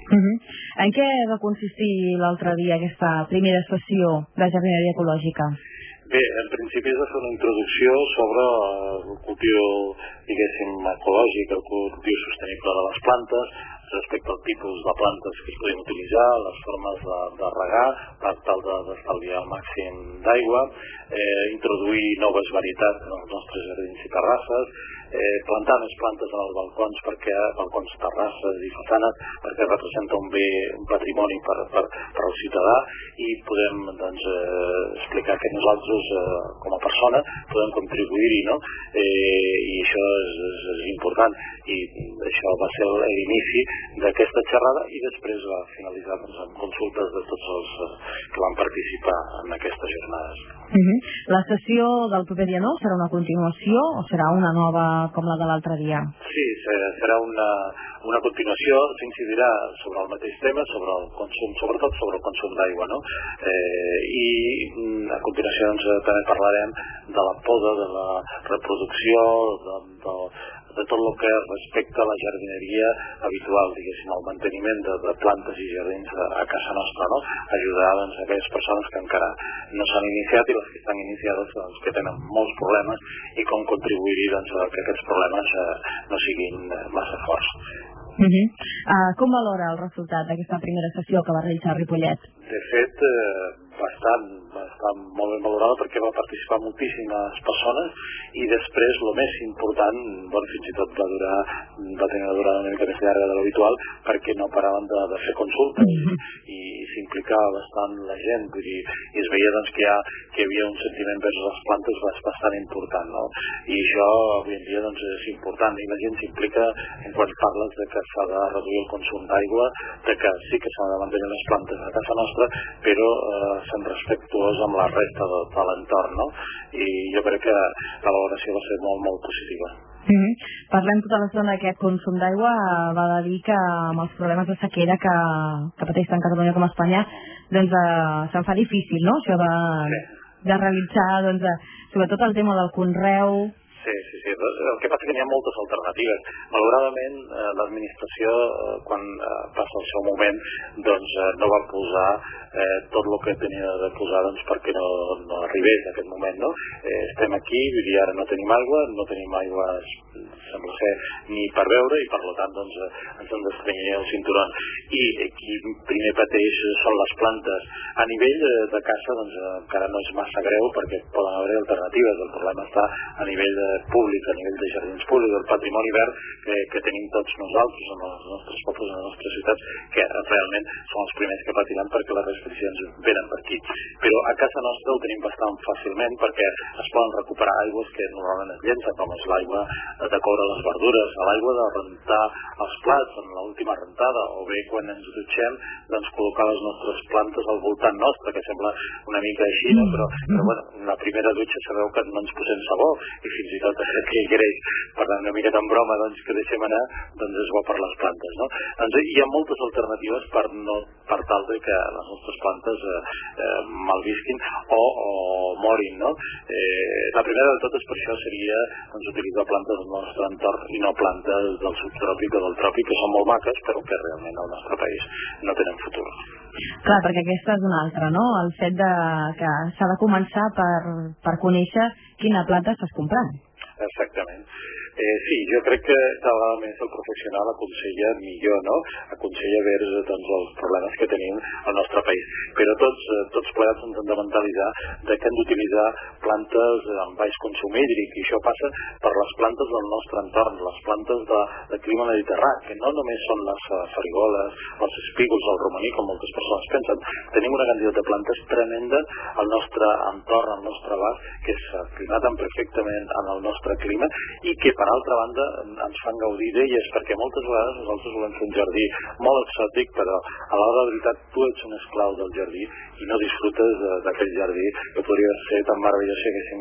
En què va consistir l'altre dia aquesta primera sessió de jardineria ecològica? Bé, en principi és de fer una introducció sobre el cultiu, diguéssim, ecològic, el cultiu sostenible de les plantes, respecte al tipus de plantes que es podien utilitzar, les formes de regar, per tal d'estalviar el màxim d'aigua, introduir noves varietats en els nostres jardins i terrasses, plantar més plantes en els balcons, balcons, terrasses i façanes, perquè representa un bé, un patrimoni per al ciutadà, i podem explicar que nosaltres com a persona podem contribuir-hi, no? I això és important, i això va ser l'inici d'aquesta xerrada, i després va finalitzar amb consultes de tots els que van participar en aquestes jornades. La sessió del proper dia 9 serà una continuació o serà una nova com la de l'altre dia? Sí, serà una continuació, s'incidirà sobre el mateix tema, sobre el consum, sobretot sobre el consum d'aigua, no? I a continuació també parlarem de la poda, de la reproducció, de tot el que respecta a la jardineria habitual, diguéssim, el manteniment de plantes i jardins a casa nostra, no? Ajudar aquelles persones que encara no s'han iniciat i les que estan iniciades, que tenen molts problemes, i com contribuir-hi a que aquests problemes no siguin massa forts. Com valora el resultat d'aquesta primera sessió que va realitzar Ripollet? De fet, bastant molt ben valorada, perquè va participar moltíssimes persones, i després, el més important, fins i tot va tenir una durada una mica més llarga de l'habitual, perquè no paraven de fer consultes, i s'implicava bastant la gent, vull dir, i es veia que hi havia un sentiment vers les plantes bastant important, no? I això avui en dia és important, i la gent s'implica quan parles de que s'ha de reduir el consum d'aigua, de que sí que s'han de mantenir les plantes a casa nostra, però sent respectuós amb la resta de l'entorn, no? I jo crec que la valoració va ser molt, molt positiva. Parlem tota l'estona d'aquest consum d'aigua, va de dir que amb els problemes de sequera que pateix tant Catalunya com Espanya, doncs se'n fa difícil, no? Això de realitzar, sobretot el tema del conreu. Sí. El que passa que n'hi ha moltes alternatives. Malauradament, l'administració, quan passa el seu moment, no va posar tot el que tenia de posar perquè no arribés a aquest moment, no? Estem aquí, ara no tenim aigua sembla ser ni per beure, i per tant ens hem d'estrenyir el cinturó. I qui primer pateix són les plantes. A nivell de casa encara no és massa greu, perquè poden haver alternatives. El problema està a nivell públic, a nivell de jardins públics, el patrimoni verd que tenim tots nosaltres en els nostres pobles, en les nostres ciutats, que realment són els primers que patiran perquè les restriccions venen per aquí. Però a casa nostra ho tenim bastant fàcilment, perquè es poden recuperar aigües que normalment es llencen, com és l'aigua de coure les verdures, l'aigua de rentar els plats en l'última rentada, o bé quan ens dutxem col·locar les nostres plantes al voltant nostre, que sembla una mica així, no? Però bueno, en la primera dutxa sabeu que no ens posem sabó, i fins i tot que hi greix, parlant una mica en broma que deixem anar, és bo per les plantes, no? Hi ha moltes alternatives per tal de que les nostres plantes malvisquin o morin, no? La primera de totes per això seria utilitzar plantes del nostre entorn i no plantes del subtròpic o del tròpic, que són molt maques, però que realment al nostre país no tenen futur. Clar, perquè aquesta és una altra, no? El fet que s'ha de començar per conèixer quina planta estàs comprant. Exactament. Sí, jo crec que cada vegada més el professional aconsella millor, no? Aconsella vers els problemes que tenim al nostre país. Però tots plegats ens hem de mentalitzar que hem d'utilitzar plantes amb baix consum hídric, i això passa per les plantes del nostre entorn, les plantes de clima mediterrani, que no només són les farigoles, els espígols, el romaní, com moltes persones pensen. Tenim una quantitat de plantes tremenda al nostre entorn, al nostre abast, que s'aclimaten perfectament en el nostre clima i que, per altra banda, ens fan gaudir d'elles, perquè moltes vegades nosaltres volem fer un jardí molt exòtic, però a l'hora de veritat tu ets un esclau del jardí i no disfrutes d'aquell jardí que podria ser tan meravellós si haguéssim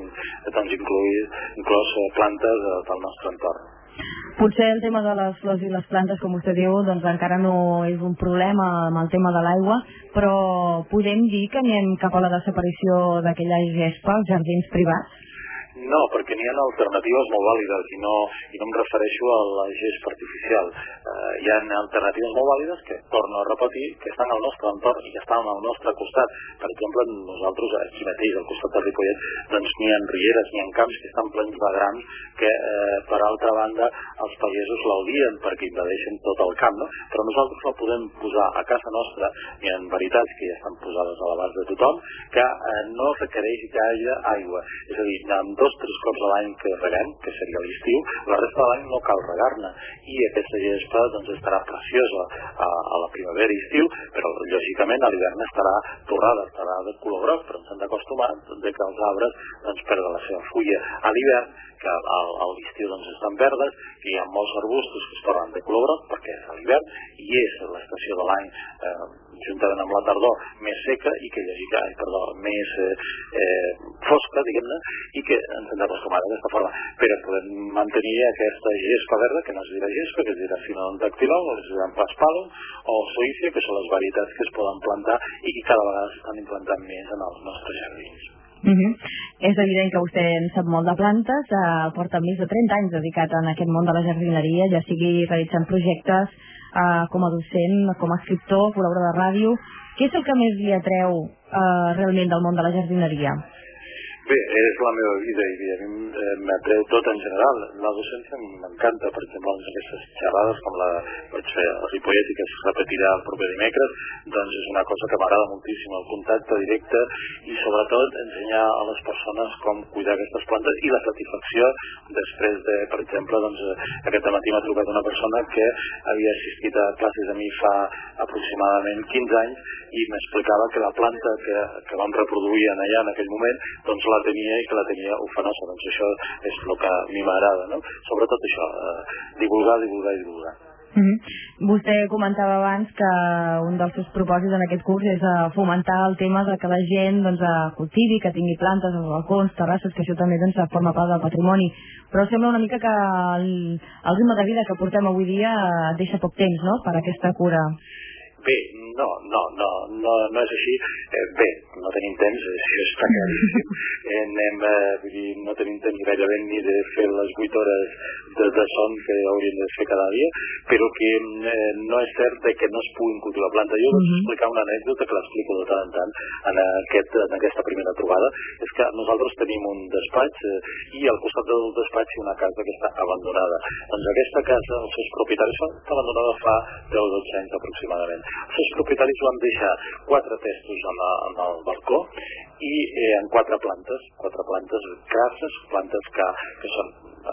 inclòs plantes del nostre entorn. Potser el tema de les flors i les plantes, com vostè diu, encara no és un problema amb el tema de l'aigua, però podem dir que anem cap a la desaparició d'aquella gespa als jardins privats? No, perquè n'hi ha alternatives molt vàlides i no em refereixo a la gespa artificial. Hi ha alternatives molt vàlides que, torno a repetir, que estan al nostre entorn i que estan al nostre costat. Per exemple, nosaltres aquí mateix, al costat de Ripollet, doncs n'hi ha rieres, n'hi ha camps que estan plens de grams que, per altra banda, els pagesos l'audien perquè invadeixen tot el camp, no? Però nosaltres la podem posar a casa nostra. Hi ha varietats que ja estan posades a l'abast de tothom que no requereix gaire aigua. És a dir, amb 2-3 cops a l'any que reguem, que seria l'estiu, la resta de l'any no cal regar-ne, i aquesta gespa doncs, estarà preciosa a la primavera i estiu, però lògicament a l'hivern estarà torrada, estarà de color groc, però ens hem d'acostumar que els arbres doncs, perden la seva fulla a l'hivern, que a l'estiu doncs, estan verdes, que hi ha molts arbustos que es tornen de color groc perquè és a l'hivern i és l'estació de l'any juntament amb la tardor més seca i que més fosca, diguem-ne, i que ens hem d'acostumar d'aquesta forma. Però podem mantenir aquesta gespa verda, que no es dirà gespa, que es dirà Phinodon dactylon, o es dirà Paspalum, o Zoysia, que són les varietats que es poden plantar i que cada vegada s'estan implantant més en els nostres jardins. És evident que vostè en sap molt de plantes, porta més de 30 anys dedicat en aquest món de la jardineria, ja sigui realitzant projectes com a docent, com a escriptor, col·laborador de ràdio. Què és el que més li atreu realment del món de la jardineria? Bé, és la meva vida i a mi m'atreu tot en general. La docència m'encanta, per exemple, aquestes xerrades com la vaig fer a Ripollet i que es repetirà el proper dimecres, doncs és una cosa que m'agrada moltíssim, el contacte directe i sobretot ensenyar a les persones com cuidar aquestes plantes i la satisfacció després de, per exemple, doncs aquest matí m'ha trucat una persona que havia assistit a classes a mi fa aproximadament 15 anys i m'explicava que la planta que vam reproduir allà en aquell moment, doncs la tenia i que la tenia ufanosa. Doncs això és el que a mi m'agrada, no? Sobretot això, divulgar. Vostè comentava abans que un dels seus propòsits en aquest curs és fomentar el tema de que la gent cultivi, que tingui plantes als balcons, terrasses, que això també forma part del patrimoni. Però sembla una mica que el ritme de vida que portem avui dia deixa poc temps, no?, per a aquesta cura. Bé, no és així. Bé, no tenim temps, això està claríssim. No tenim temps gairebé ni de fer les 8 hores de son que hauríem de fer cada dia, però que no és cert que no es puguin cultivar plantes. Jo vaig explicar una anècdota que l'explico de tant en tant en aquesta primera trobada. És que nosaltres tenim un despatx i al costat del despatx una casa que està abandonada. Doncs aquesta casa, els seus propietaris, està abandonada fa 10-12 anys aproximadament. Els seus propietaris van deixar 4 testos en el balcó i en 4 plantes grasses, plantes que són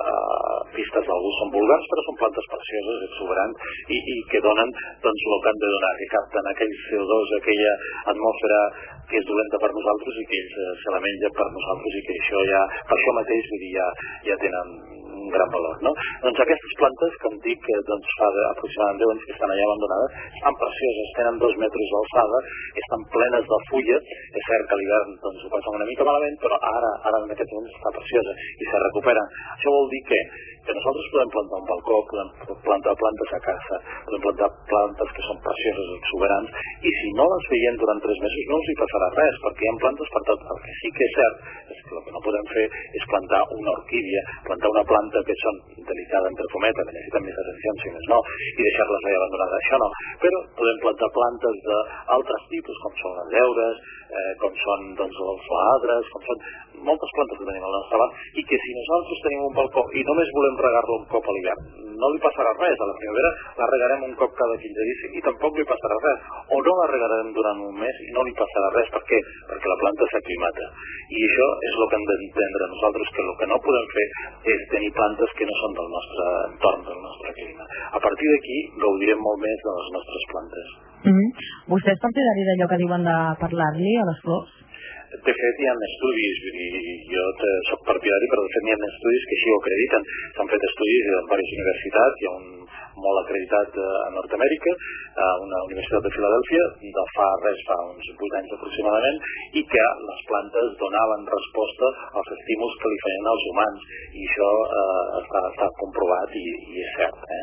vistes d'algú són vulgars, però són plantes precioses, exuberants i que donen doncs el que han de donar, que capten aquell CO2, aquella atmosfera que és dolenta per nosaltres i que ells se la mengen per nosaltres i que això ja, per això mateix ja tenen un gran valor, no? Doncs aquestes plantes, com dic, doncs fa aproximadament 10 anys que estan allà abandonades, estan precioses, tenen 2 metres d'alçada, estan plenes de fulla, és cert que a l'hivern doncs ho passen una mica malament, però ara en aquest moment està preciosa i se recuperen. Això vol dir que nosaltres podem plantar un balcó, podem plantar plantes a casa, podem plantar plantes que són precioses, exuberants, i si no les veiem durant 3 mesos no els hi passarà res, perquè hi ha plantes per tot. El que sí que és cert és que el que no podem fer és plantar una orquídia, plantar una planta que són delicada entre cometes, que necessiten més atenció, si més no, i deixar-les allà abandonades. Això no, però podem plantar plantes d'altres tipus, com són les lleures, com són doncs, els baadres, com són moltes plantes que tenim al nostre abast, i que si nosaltres tenim un balcó i només volem regar-lo un cop a l'hivern, no li passarà res. A la primavera la regarem un cop cada 15 dies i tampoc li passarà res. O no la regarem durant un mes i no li passarà res. Per què? Perquè la planta s'aclimata. I això és el que hem d'entendre nosaltres, que el que no podem fer és tenir plantes que no són del nostre entorn, del nostre clima. A partir d'aquí gaudirem molt més de les nostres plantes. Vostè és partidari d'allò que diuen de parlar-li a les flors? De fet, hi ha estudis, jo soc partidari, però de fet hi ha estudis que així ho acrediten. S'han fet estudis en diverses universitats, hi ha un molt acreditat a Nord-Amèrica, a una universitat de Filadèlfia, fa uns 8 anys aproximadament, i que les plantes donaven resposta als estímuls que li feien als humans, i això està comprovat i és cert.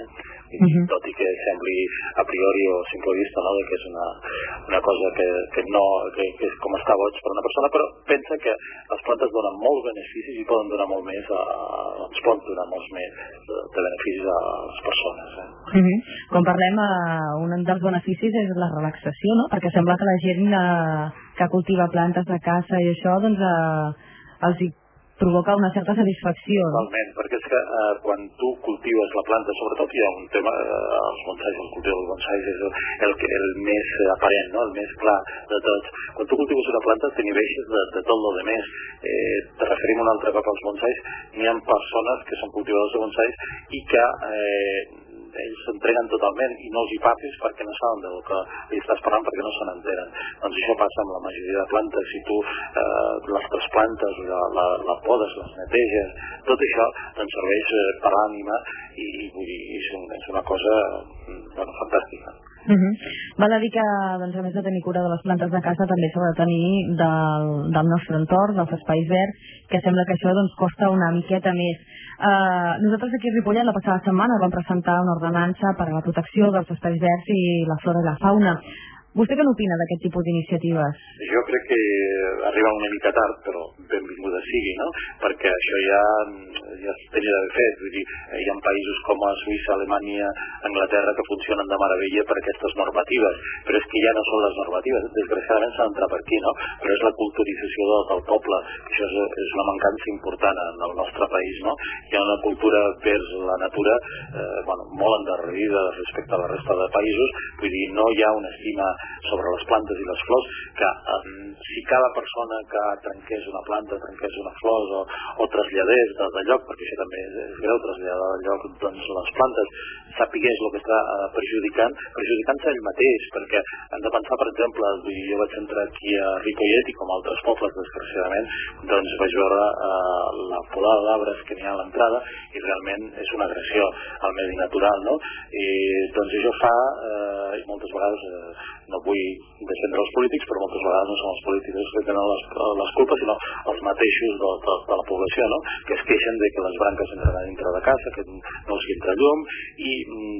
tot i que sembli a priori o a simple vista, no?, que és una cosa que és com estar boig per una persona, però pensa que les plantes donen molts beneficis i poden donar molt més, ens poden donar molts més de beneficis a les persones. Quan parlem, un dels beneficis és la relaxació, no? Perquè sembla que la gent que cultiva plantes de casa i això, doncs els provoca una certa satisfacció. Totalment, perquè és que quan tu cultives la planta, sobretot hi ha un tema, els bonsais, el cultiu dels bonsais és el més aparent, no?, el més clar de tots. Quan tu cultives una planta t'inhibeixes de tot lo demés. Te referim un altre cop als bonsais. N'hi ha persones que són cultivadors de bonsais i que ells s'entreguen totalment i no els hi papis perquè no saben del que li estàs parlant, perquè no se n'enteren. Doncs això passa amb la majoria de plantes. Si tu les trasplantes, la podes, les neteges, tot això doncs serveix per l'ànima i és una cosa fantàstica. Val a dir que, doncs, a més de tenir cura de les plantes de casa, també s'ha de tenir del nostre entorn, dels espais verds, que sembla que això doncs, costa una miqueta més. Nosaltres aquí a Ripollet la passada setmana vam presentar una ordenança per a la protecció dels espais verds i la flora i la fauna. Vostè què n'opina d'aquest tipus d'iniciatives? Jo crec que arriba una mica tard, però benvinguda sigui, no? Perquè això ja es tenia d'haver fet. Vull dir, hi ha països com a Suïssa, Alemanya, Anglaterra que funcionen de meravella per aquestes normatives, però és que ja no són les normatives, desgraciadament s'ha d'entrar per aquí, no? Però és la culturització del poble, que això és una mancança important en el nostre país, no? Hi ha una cultura vers la natura molt endarrerida respecte a la resta de països. Vull dir, no hi ha una estima sobre les plantes i les flors, que si cada persona que trenqués una planta, trenqués una flor o traslladés de lloc, perquè això també és greu, traslladar de lloc doncs, les plantes, sapigués el que està perjudicant-se ell mateix, perquè hem de pensar, per exemple, jo vaig entrar aquí a Ripollet i com a altres pobles, desgraciadament, doncs vaig veure la podada d'arbres que n'hi ha a l'entrada i realment és una agressió al medi natural, no? I doncs això fa, i moltes vegades no vull defendre els polítics, però moltes vegades no són els polítics que tenen les culpes, sinó els mateixos de la població, no?, que es queixen de que les branques entren a dintre de casa, que no els entra llum, i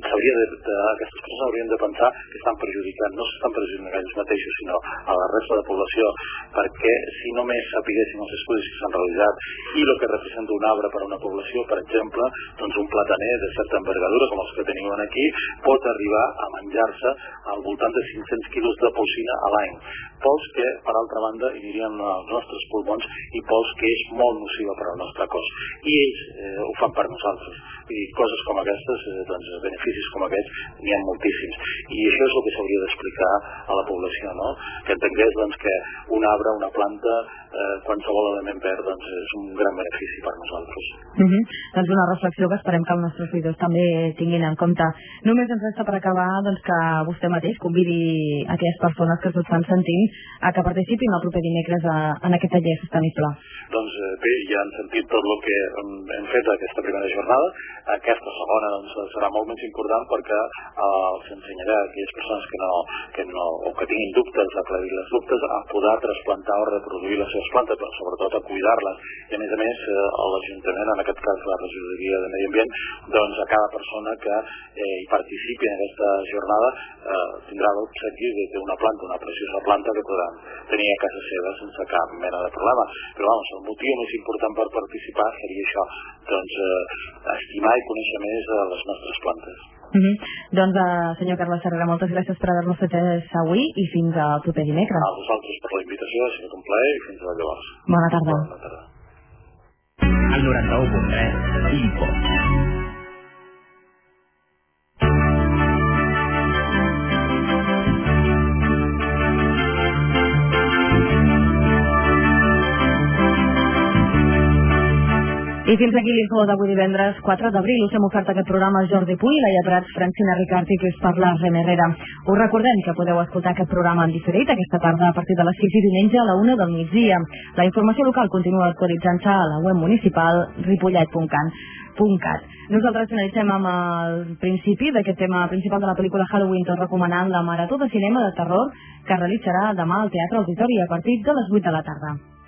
aquestes persones haurien de pensar que estan perjudicant, no s'estan perjudicant ells mateixos, sinó a la resta de població, perquè si només sapiguessin els estudis que s'han realitzat i el que representa un arbre per a una població, per exemple, doncs un plataner de certa envergadura, com els que tenim aquí, pot arribar a menjar-se al voltant de 500 quilos de polsina a l'any. Pols que, per altra banda, anirien als nostres pulmons i pols que és molt nociva per al nostre cos. I ells ho fan per nosaltres. I coses com aquestes, doncs, beneficis com aquests, n'hi ha moltíssims. I això és el que s'hauria d'explicar a la població, no? Que entengués doncs, que un arbre, una planta, qualsevol element verd, doncs, és un gran benefici per nosaltres. Doncs una reflexió que esperem que els nostres seguidors també tinguin en compte. Només ens resta per acabar doncs, que vostè mateix convidi aquelles persones que s'ho estan sentint a que participin el proper dimecres en aquest taller sostenible. Doncs bé, ja han sentit tot el que hem fet aquesta primera jornada. Aquesta segona doncs, serà molt més important perquè s'ensenyarà a aquelles persones que tinguin dubtes, aclarir les dubtes, a poder trasplantar o reproduir les seves plantes, però sobretot a cuidar-les. I a més, l'Ajuntament, en aquest cas la Regidoria de Medi Ambient, doncs a cada persona que hi participi en aquesta jornada tindrà l'objectiu de ter una planta, una preciosa planta que podran tenir a casa seva sense cap mena de problema. Però el motiu més important per participar seria això, doncs estimar i conèixer més les nostres plantes. Doncs, senyor Carles Herrera, moltes gràcies per haver-nos fet avui i fins al proper dimecres. A vosaltres per la invitació, ha sigut un plaer i fins a llavors. Bona tarda. El 91.3 Info. I fins aquí l'info d'avui divendres 4 d'abril. Us hem ofert aquest programa Jordi Puy, Laia Prats, Francina Ricard i que us parla Rem Herrera. Us recordem que podeu escoltar aquest programa en diferit aquesta tarda a partir de les 6 i diumenge a la 1 del migdia. La informació local continua actualitzant-se a la web municipal ripollet.cat. Nosaltres finalitzem amb el principi d'aquest tema principal de la pel·lícula Halloween, tot recomanant la Marató de Cinema de Terror que realitzarà demà al Teatre Auditori a partir de les 8 de la tarda.